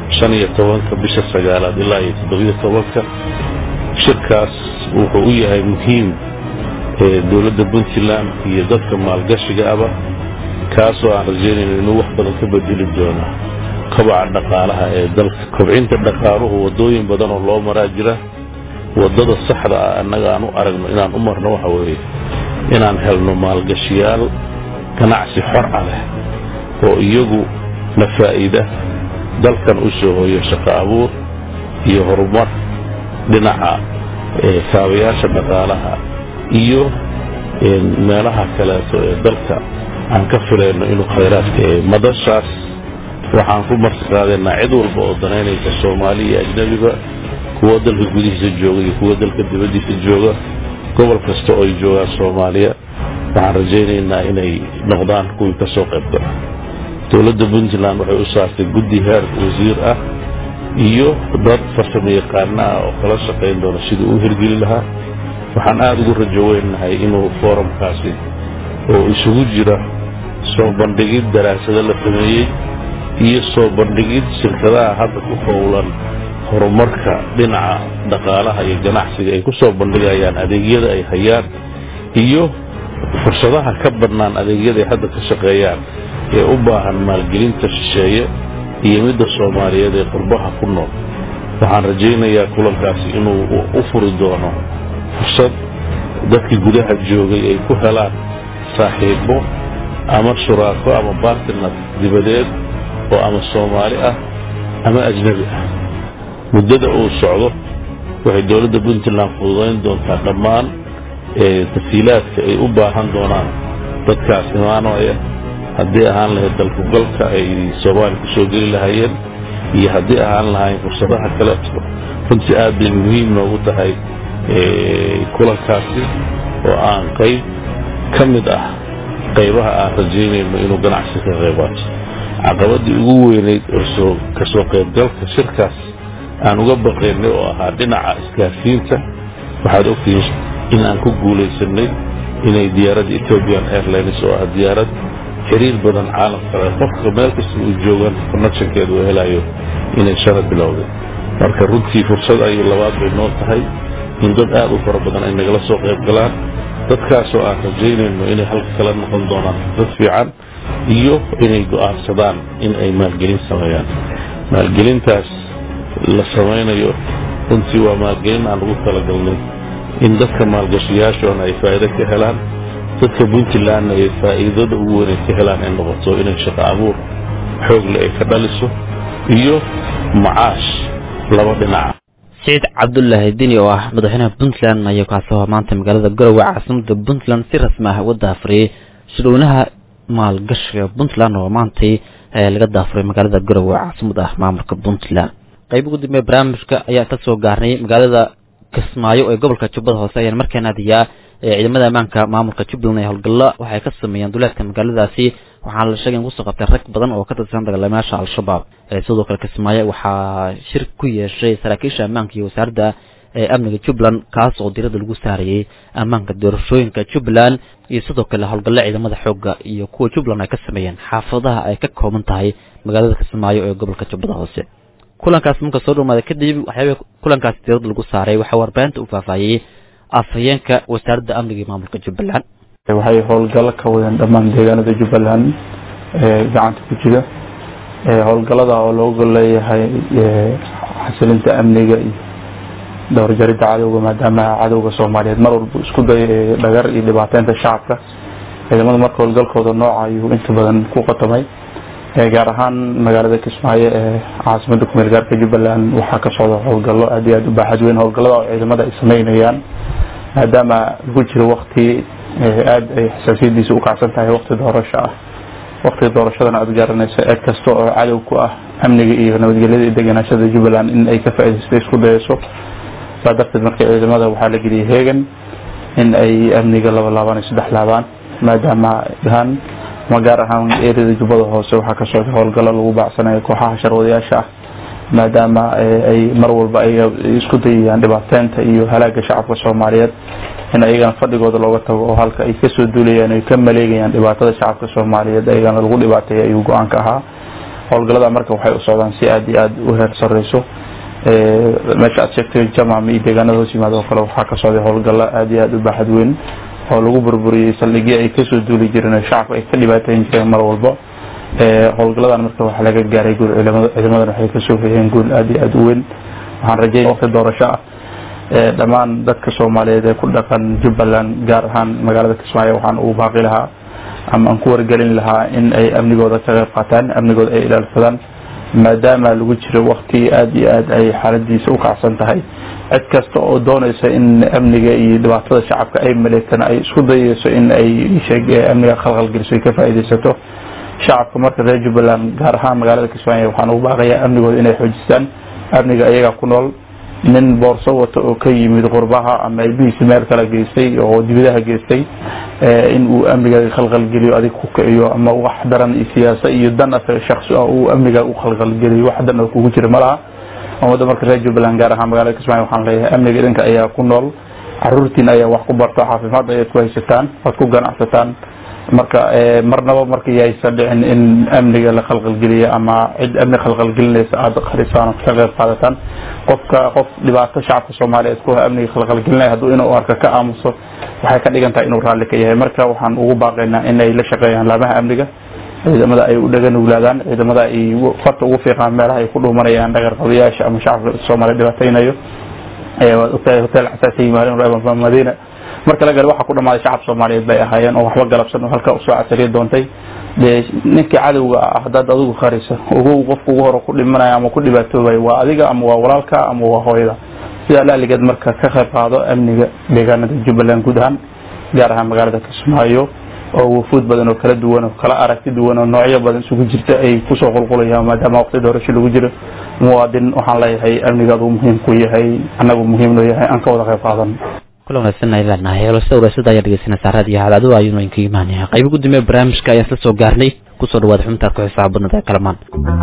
15 bisha 9 ilaa 17 shirkaas wuxuu u yahay muhiim dawladda puntland iyo dadka maalgashiga aba kaasoo aan rajaynayno inuu wax badan ka bedeli doono kobaca dhaqaalaha ee dalka kobcinta dhaqaaluhu wadooyin badan oo loo maraa jira wadada saxda ah annaga aan u aragno inaan u marno waxa weeye inaan helno maalgashiyaal ganacsi xor ah leh oo iyagu na faa'iida dalkan u soo hooyo shaqo abuur iyo horumar dhinaca kaabayaasha dhaqaalaha iyo meelaha kaleeto ee dalka aan ka filayno inuu khayraadka madashaas waxaan ku martiqaadeynaa cid walba oo danaynaysa Soomaali iyo ajnabiga kuwa dalka gudihiisa jooga iyo kuwa dalka dibadiisa jooga gobol kasta oo ay joogaan Soomaaliya waxaan rajaynaynaa inay noqdaan kuwii ka soo qayb gala dawladda puntland waxay u saartay guddi heer wasiir ah iyo dad farsamo yaqaan ah oo kala shaqeyn doona sidii uu hirgeli lahaa waxaan aad ugu rajo weynahay inuu forumkaasi oo isugu jira soo bandhigid daraasado la sameeyay iyo soo bandhigid shirkadaha hadda ku howlan horumarka dhinaca dhaqaalaha iyo ganacsiga ay ku soo bandhigayaan adeegyada ay hayaan iyo fursadaha ka badnaan adeegyada ay hadda ka shaqeeyaan ee u baahan maalgelinta shisheeye iyo midda Soomaaliyeed ee qurbaha ku nool waxaan rajaynayaa kulankaasi inuu u furi doono fursad dadkii gudaha joogay ay ku helaan saaxiibo ama shuraako ama partner dibadeed oo ama Soomaali ah ama ajnabi ah muddada uu socdo waxay dawladda puntland fududayn doontaa dhammaan tasiilaadka ay u baahan doonaan dadkaas imaanaya haddii ahaan lahayd dalku galka ay Soomaali ku soo geli lahaayeen iyo haddii ahaan lahayn fursadaha kale runtii aad bay muhiim noogu tahay kulankaasi oo aan qayb ka mid ah qaybaha aan rajaynayno inuu ganacsi ka qaybaato caqabadii ugu weyneyd oo kasoo qaybgalka shirkaas aan uga baqaynay oo ahaa dhinaca isgaarsiinta waxaad ogtihiin in aan ku guulaysanay inay diyaaradda Ethiopian Airlines oo ah diyaarad xiriir badan caalamka qofka meel kasta uu joogan connectionkeedu uu helayo inay shara bilowday marka runtii fursad ay labaad bay noo tahay in dad aad u fara badan ay nagala soo qayb galaan dadkaas oo aan rajaynayno inay halka kala noqon doonaan dad fiican iyo inay go'aansadaan in ay maalgelin sameeyaan maalgelintaas la sameynayo runtii waa maalgelin aan ugu talagalnay in dadka maalgashiyaashoona ay faa'iido ka helaan dadka Puntland ay faa'iidada ugu weyn ka helaan in noqoto inay shaqo abuur xoog leh ka dhaliso iyo macaash laba dhinac سعيد عبد الله الديني ومدحنا بنتلان أيها كاسوها مانتا مقالة قروة عاصمة بنتلان سير اسمها ودها فري شلونها مال قشر بنتلان ومانتي لقد فري مقالة قروة عاصمة مامرك بنتلان قيب قدمي برامجك أيها تسوى قارني مقالة كسمايو أي قبل كتشبه هوسايا مركنا ديا ciidamada amaanka maamulka Jubbaland ee howlgalla waxay ka sameeyeen duleedka magaaladaasi waxaa la sheegay in uu soo qabtay rag badan oo ka tirsan dagaalamayaasha al-shabaab sidoo kale Kismaayo waxaa shir ku yeeshay saraakiisha amaanka iyo wasaaradda amniga Jubbaland kaas oo diiradda lagu saarayay amaanka doorashooyinka Jubbaland iyo sidoo kale howlgalla ciidamada xoogga iyo kuwa Jubbaland ay ka sameeyeen xaafadaha ay ka kooban tahay magaalada Kismaayo ee gobolka Jubbada Hoose kulankaas marka soo dhamaada kadib waxyaabo kulankaas diiradda lagu saaray waxa warbaahinta u faafayay afhayeenka wasaaradda amniga maamulka Jubbaland waxay howlgalo ka wadaan dhammaan deegaanada Jubbaland gacanta ku jira howlgalada oo looga leeyahay xasilinta amniga iyo doorjarida cadawga maadaama cadawga Soomaaliyeed mar walba isku day dhagar iyo dhibaateynta shacabka ciidamada marka howlgalkooda nooca ayuu inta badan ku qatamay gaar ahaan magaalada Kismaayo ee caasimada ku meel gaarka Jubbaland waxaa ka socda howlgallo aad iyo aad u baaxad weyn howlgallada oo ciidamada ay sameynayaan maadaama lagu jiro waqti aad ay xasaasiyadiisa u kacsan tahay waqti doorasho ah waqti doorashadana aad garanayso cid kasta oo cadow ku ah amniga iyo nabadgelyada deegaanada Jubbaland in ay ka faa'iideysto isku dayso sadarteed markii ciidamada waxaa la geliyay heegan in ay amniga laba saddex laabaan maadaama ahaan ma gaar ahaan eerada Jubbada Hoose waxaa ka socda howlgallo lagu baacsanayo kooxaha sharwadayaasha ah maadaama ay mar walba ay isku dayayaan dhibaateynta iyo halaaga shacabka Soomaaliyeed in ayagana fadhigooda looga tago oo halka ay ka soo duulayaan ay ka maleegayaan dhibaatada shacabka Soomaaliyeed ayagana lagu dhibaateeyo ayuu go'aan ka ahaa howlgallada marka waxay u socdaan si aad iyo aad u heer sareyso meesha aad sheegtay jamaam iyo deegaanada hoos yimaado kale waxaa ka socda howlgallo aad iyo aad u baaxad weyn oo lagu burburiyay saldhigyada ay ka soo duuli jireen shacabka ay ka dhibaateyn jireen mar walba howlgalladan marka waxa laga gaaray guul ciidamada waxay ka soo heeyeen guul aad iyo aad u weyn waxaan rajaynayaa waqti doorasho ah dhamaan dadka Soomaaliyeed ee ku dhaqan Jubbaland gaar ahaan magaalada Kismaayo waxaan ugu baaqi lahaa ama aan ku wargelin lahaa in ay amnigooda ka qayb qaataan amnigooda ay ilaalsadaan maadaama lagu jiro waqti aad iyo aad ay xaaladiisa u kacsan tahay cid kasta oo doonaysa in amniga iyo dhibaatada shacabka ay maleegtaan ay isku dayayso in ay sheegay amniga khalkhal geliso ka faa'iideysato shacabka marka reer Jubbaland gaar ahaan magaalada Kismaayo waxaan ugu baaqayaa amnigooda inay xoojistaan amniga ayaga ku nool nin boorso wato oo ka yimid qurbaha ama ay biis meel kala geystay oo dibadaha geystay in uu amniga khalkhal geliyo adig ku kaciyo ama wax daran siyaasad iyo dan shakhsi ah uu amniga u khalkhal geliyo wax dan ku jira malaha umada marka reer Jubbaland gaar ahaan magaalada Kismaayo waxaan leeyahay amniga idinka ayaa ku nool caruurtiin ayaa wax ku barto caafimaad ay ku haysataan wax ku ganacsataan marka marnaba markii ay sadicin in amniga la khalkhal geliyo ama cid amni khalkhal gelinaysa aad qarisaan ka qayb qaadataan qof dhibaato shacabka Soomaaliyeed ku amniga khalkhal gelinay haduu inuu arka ka aamuso waxay ka dhigan tahay inuu raalli ka yahay marka waxaan ugu baaqaynaa in ay la shaqeeyaan laamaha amniga ciidamada ay u dhagan uglaadaan ciidamada ay farta ugu fiiqaan meelaha ay ku dhuumanayaan dhagar qabiyaasha ama shacabka Soomaaliyeed dhibaataynayo hotel xasaasi maalin reeba Madiina marka laga waxa ku dhamaaday shacab Soomaaliyeed bay ahaayeen oo waxba galabsan halka u soo casariyo doontay ninkii cadawga ah dad adigu khariisa ugu qofku ugu hor ku dhimanaya ama ku dhibaatoobay waa adiga ama waa walaalka ama waa hooyada sida la ligad marka ka qayb qaado amniga deegaanada Jubbaland guud ahaan gaar ahaan magaalada Kismaayo oo wufuud badan oo kala duwan oo kala aragti duwan oo noocyo badan isugu jirta ay ku soo qulqulayaan maadaama waqti doorasho lagu jiro muwaadin waxaan leeyahay amnigaadu muhiim ku yahay annagu muhiim noo yahay aan ka wada qayb qaadan كل ما سنة إذا نهاية ولا سوى سدا يرجع سنة سعرات يهذا دوا ينو إنكي مانيها قيب قدمي برامج كأي سلسو قارني كسر واد حمتر كحساب بنا كلمان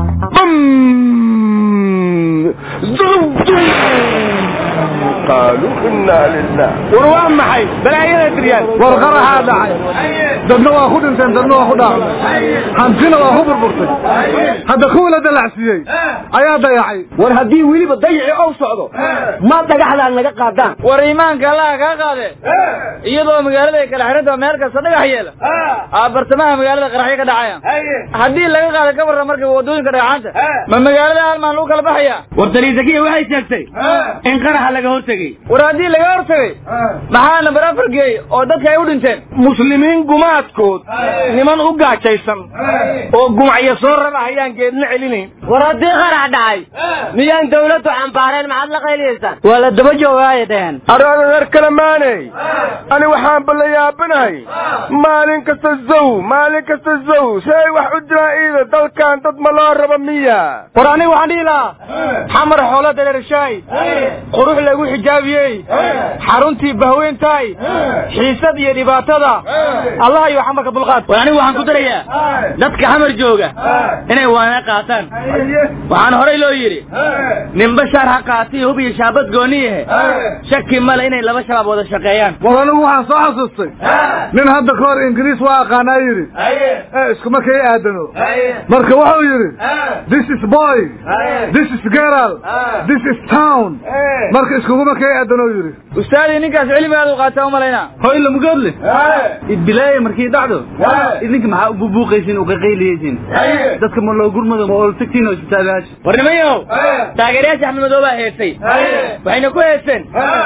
قالوا إنا لله وروان محي بلايين الريال والغرة هذا دنوا أخذ إنسان دنوا أخذ خمسين وأخذ بربرتي هذا خوله دلعسيي أيا ضيعي ورهدي ويلي بضيع أو صعده ما تجحد عن نجاح قدام وريمان كلا كقاده يدو مقالة كالحرد ومركز صدق حيله برتمان مقالة قرحية كدعايا هدي اللي قاده كبر مركز ودون كدعانته من مقالة المالوك البحية ورتري ذكي وهاي سكتي إن قرح لك هرتجي ورهدي اللي هرتجي محانا برافر جاي أو ده كيود إنتين مسلمين جماعة كود نمان أوجع شيء أو جمع يسور رأيان كيدنا عليني ورهدي قرح دعاي ميان دولته عن بحرين معلق إليسان ولا دبجوا وايدين أنا غير كلاماني أنا وحام بالله يا بناي مالك استزو شيء واحد إذا دل كان تضمن ربمية وراني وحني لا حمر حولات الرشاي قروح لقوا حجابي حرنتي بهوين تاي حساب يدي بعتذا الله يرحمك بالغاد وراني وحن كتريا دتك حمر جوجا هنا وانا قاتن وحن هري لو يري نمبشر حقاتي هو بيشابت جونيه شك مال إني لما شباب وده شقيان والله وحن صاحب الصي من هذا كور إنجليز واقعنا يري إيش كم كي أدنو مركب واحد يري this is boy this is girl this is town مركب إيش كم كي أدنو يري أستاذ نيكاس علمي هذا القاتة ومالينا هاي اللي مقابله البلاية مركي دعده إذنك مع أبو قيسين وقيليين دتك من لو قرمه ما قلت تكتين وتتابعش ورنميو تاجريات أحمد مدوبة هيسي وين كويسين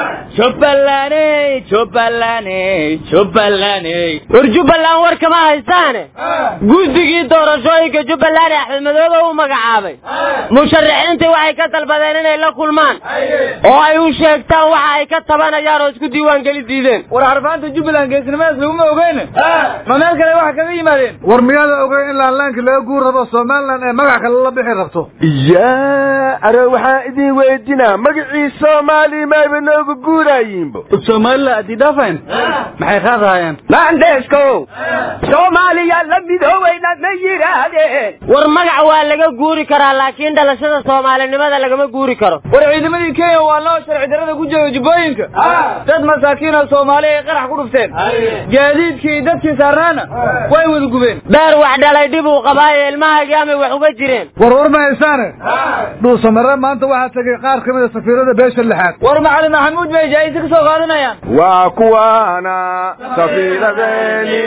شوبلاني ورجوبلان وركما هيسانه جودي دور شويك جوبلان أحمد مدوبة ومقعابي مشرعينتي waxay ka dalbadeen inay la kulmaan oo ay u sheegtaan waxa ay ka tabanayaan oo isku diiwaan gali diideen war harfaanta Jubbaland geesnimaas lagu ma ogeyn ma meel kale wax kaga yimaadeen war miyada ogeyn in laanka laga guur rabo Soomaaliland ee magac kale la bixi rabto ara waxa idin weydina magacii Soomaali ma ibnoogu guurayinbo Soomaaliland adidafan maxay qaadayaan laandeesko Soomaaliya la midowayna ma yiraahdeen war magac waa laga guuri karaa laakiin dhalashada Soomaalinimada lagama guuri karo war ciidamadii Kenya waa loo sharci darada ku joogo Jubbooyinka dad masaakiin oo Soomaali ay qarax ku dhufteen gaadiidkii dadkii saarana way wada gubeen daar wax dhalay dib uu qabaay ilmaha gaamay wax uga jireen war ma haysaane dhul samara maanta waxa tagay qaar kamid ah safiirada beesha lixaad war macallin Maxamuud bay jaayis ka soo qaadanayaan waa kuwaana safiiradeeni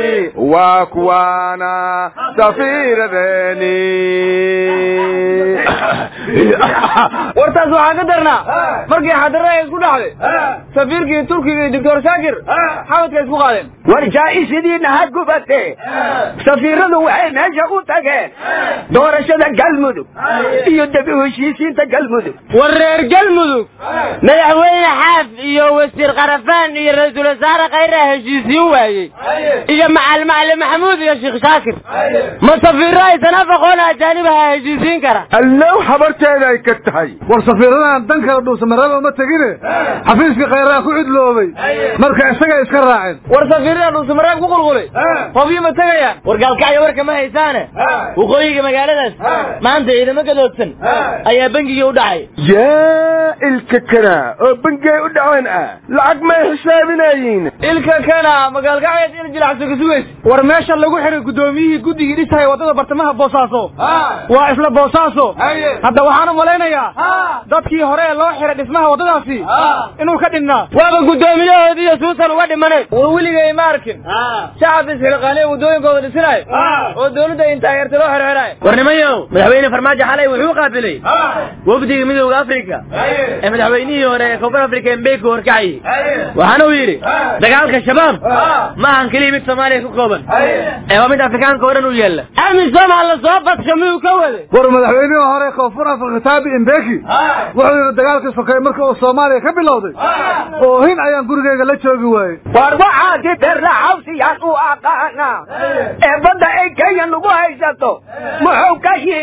wartaas waxaa ka darnaa markii xadarada ay isku dhacday safiirkii Turkiga iyo Dr. Shaakir xawadka isku qaadeen war jaayisidiina ha gubatee safiiradu waxay meesha u tageen doorashada Galmudug iyo dib u heshiisiinta Galmudug war reer Galmudug madaxweyne Xaaf iyo wasiir Qarafaan iyo ra'iisul wasaare Khayra heshiisiin waayay iyo macallin Maxamuud iyo Sheekh Shaakir ma safiiray sanafaqoon ajaanibaha heshiisiin kara allow habarteeda ay ka tahay war safiiradan dan kala dhuusa marada ma tagine xafiiska Khayra ku cidloobay marka isaga iska raaceen war safiirada dhuusa marada ku qulqulay qobiyo ma tagayaan war galkacyo warka ma haysaane waqooyiga magaaladaas maanta ciidamo gadoodsan ayaa bangiga u dhacay ilka kana oo bangiga u dhaceen lacag ma xisaabinayeen ilka kana magaalkacyo in jilacso ka sugeys war meesha lagu xiray gudoomiyihii guddiga dhisay wadada bartamaha Boosaaso waa isla Boosaaso hadda waxaan u maleynayaa dadkii hore loo xiray dhismaha wadadaasi inuu ka dhinaa waaba gudoomiyahoodii iyo suusan uga dhimanay weligay ma arkin shacab isxilqaanay wadooyinkooda dhisinay oo dawladda inta yarta loo xirxiray warnimayo madaxweyne Farmaajo xalay wuxuu qaabilay wafdiga midowga Afrika ee madaxweynihii hore ee Koonfur Afrika Mbeki horkacay waxaana uu yiri dagaalka shabaab ma ahan kaliya mid Soomaaliya ku kooban ee waa mid Afrikaanka oo dhan u yeela Soomaaliya soo badshamay ka wada war madaxweynihii hore Koonfur Afrika Mbeki wuxuu yiri dagaalka sokay marka uu Soomaaliya ka bilowday oo hin ayaan gurigeyga la joogi waayay war waxa dib la xawsiyaan u aqaana ee bada ay Kenya lagu haysato muxuu ka yiri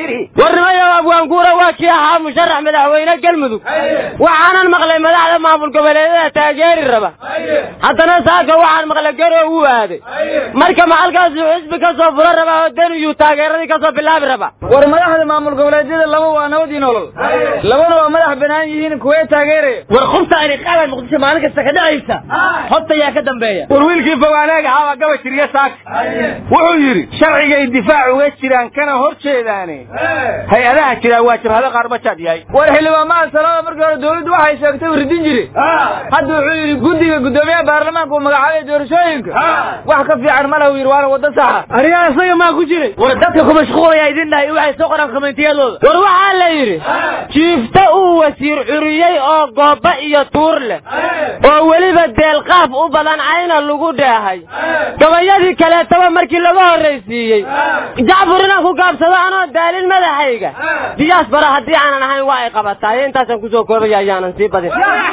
ورنا يا أبو أنكورة واكيها مشرح مدحوينة قلمدو وعانا المغلي مدحة ما في القبلين تاجير الربا حتى نساك وعانا مغلي قروا هو هذا مركب مع القاسي وحزب كسو فر الربا ودينو يتاجير دي كسو بالله بالربا ورمدحة ما في القبلين دي لما وانا ودينولو لما مدح بنانيين كويت تاجيري ورخمت أني قابل مقدش معناك السكدة عيسى حط يا كدم بيا ورويل كيف وعناك عاوة قوة شرية ساك وحيري شرعي الدفاع ويشتران كان هرشي داني هي هذا كذا واجب هذا قربة شادي والحلوة ما السلام مركز دولد واحد شاكتو ردين جري هذا حيري قدي قدامي برلمان كون مقعد دورشينك واحد كفي عرمله ويروان وده صح أريا صيا ما كجري وردتكم مشغول يا إذن ده واحد سقرا كمنتيال وروح على يري شفتوا وسير عريي أو قبائي طورله وولي بدل قاف وبدن عين اللجودة هاي قبائي كلا تبى مركي لباه الرئيسي جعفرنا هو قاب سواءنا دليل ماذا حقيقة دياس برا هدي أنا هاي واقع قبتها أنت سنكوزو كوري يا جانا نسيب بدي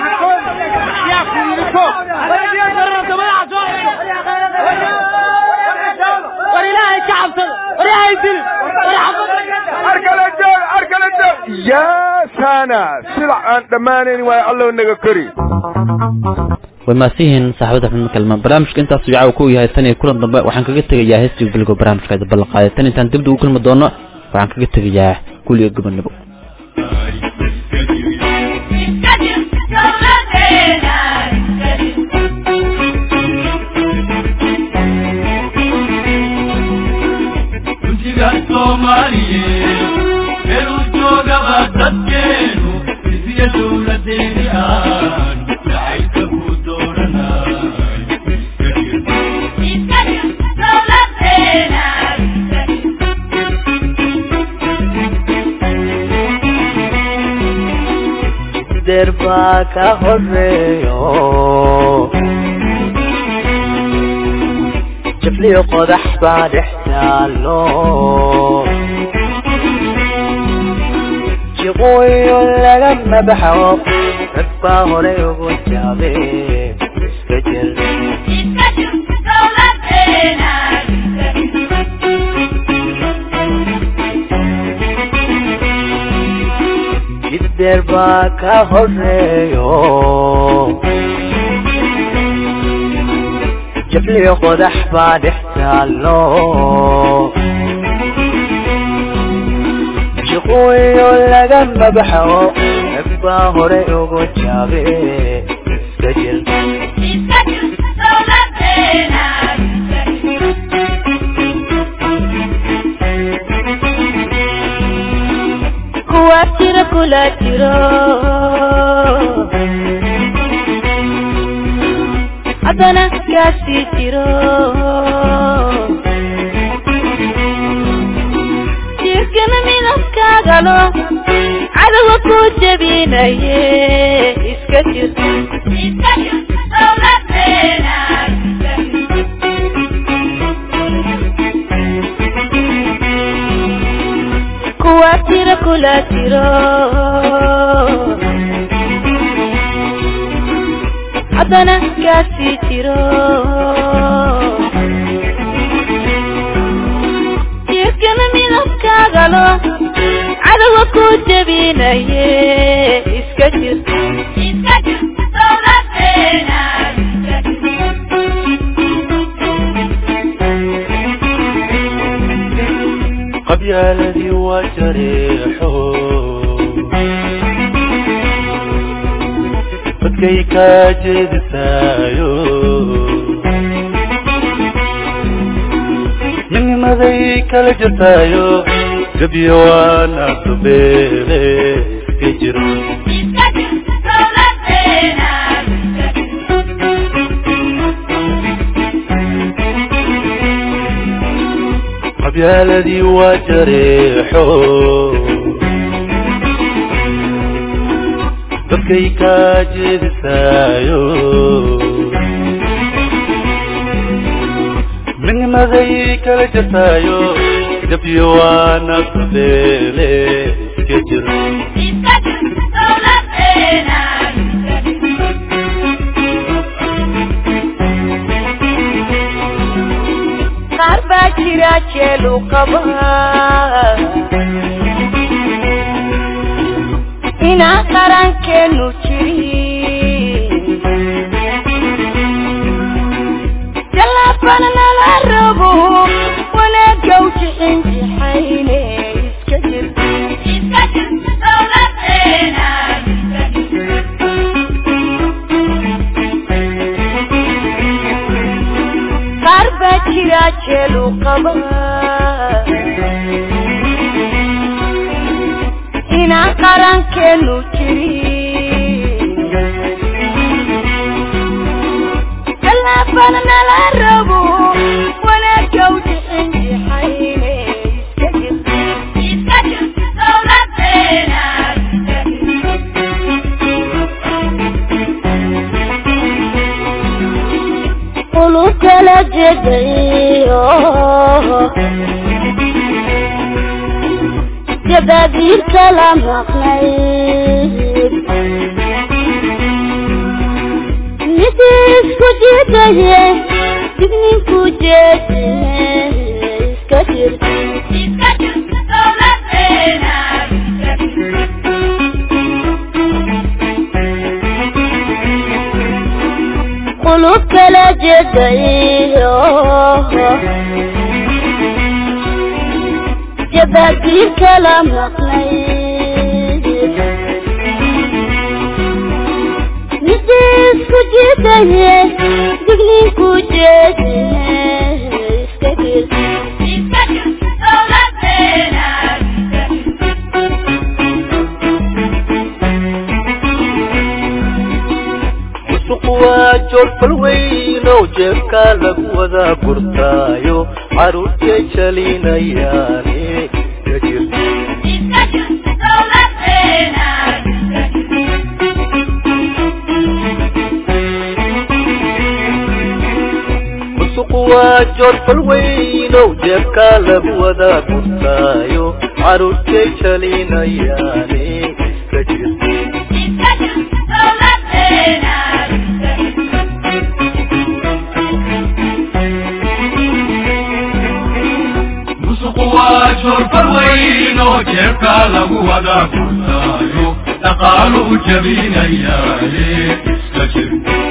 وريلاهي كعبتنا وريلاهي دل أركل الجو يا سانا سلع أنت مانين ويا الله إنك كري وماسيهن صاحبته في المكالمة برامج كنت أصبح وكوي الثانية كل ضباء وحن كجت جاهز يبلغوا برامج كذا بلقاء الثانية تنتبدو كل مدونة وحن كجت جاه كل يوم قبل نبو دربك هريو شفلي قدح بعد احتالو شقوي لما بحوق ركبا هريو قجابي اسكجل دربك هريو جفلي قدح بعد احتالو شقوي لما بحوق ركبا هريو قجابي اسكجل kuwatira kula tiro adana kasi tiro jirkana minafka galo adawa ku jabinaye iskatir sawlatena kuwatira kula tiro adana kasi tiro jirkana minafka galo adawa ku jabinaye iskatir sawlatena قبيا الذي وجريحه بدكي كاجد سايو من مذيك الجسايو قبيا وانا تبيلي كجرو قبيا الذي وجريحه بدكي كاجد سايو من مذيك الجسايو قبيا وانا تبيلي كجرو Kira chelu kaba inaan qarankeenu jirin jalaafana nala rabo wanaagow jixinjixayne iska jir dowladeena qaar baa jira jeelu qaba inaan qarankeenu jirin jalaafana nala rabo wanaagow jixinjixayne iska jir dowladeena qulub kala jedayo jabaabiir kala maqnayd mid isku jidaye digninku jeedine iska jir dowladeena qulub kala jedayo jabaabiir kala maqnayd mid isku jidaye digninku jeedine iska jir dowladeena waa joorfal weyn oo jeebka lagu wada gurtaayo caruurtay jalinayaane iska jir dowladeena musuq waa joorfal weyn oo jeebka lagu wada gurtaayo caruurtay jalinayaane iska jir dowladeena joorfal weyn oo jeebka lagu wada gurtaayo dhaqaaluhu jabinayaane iska jir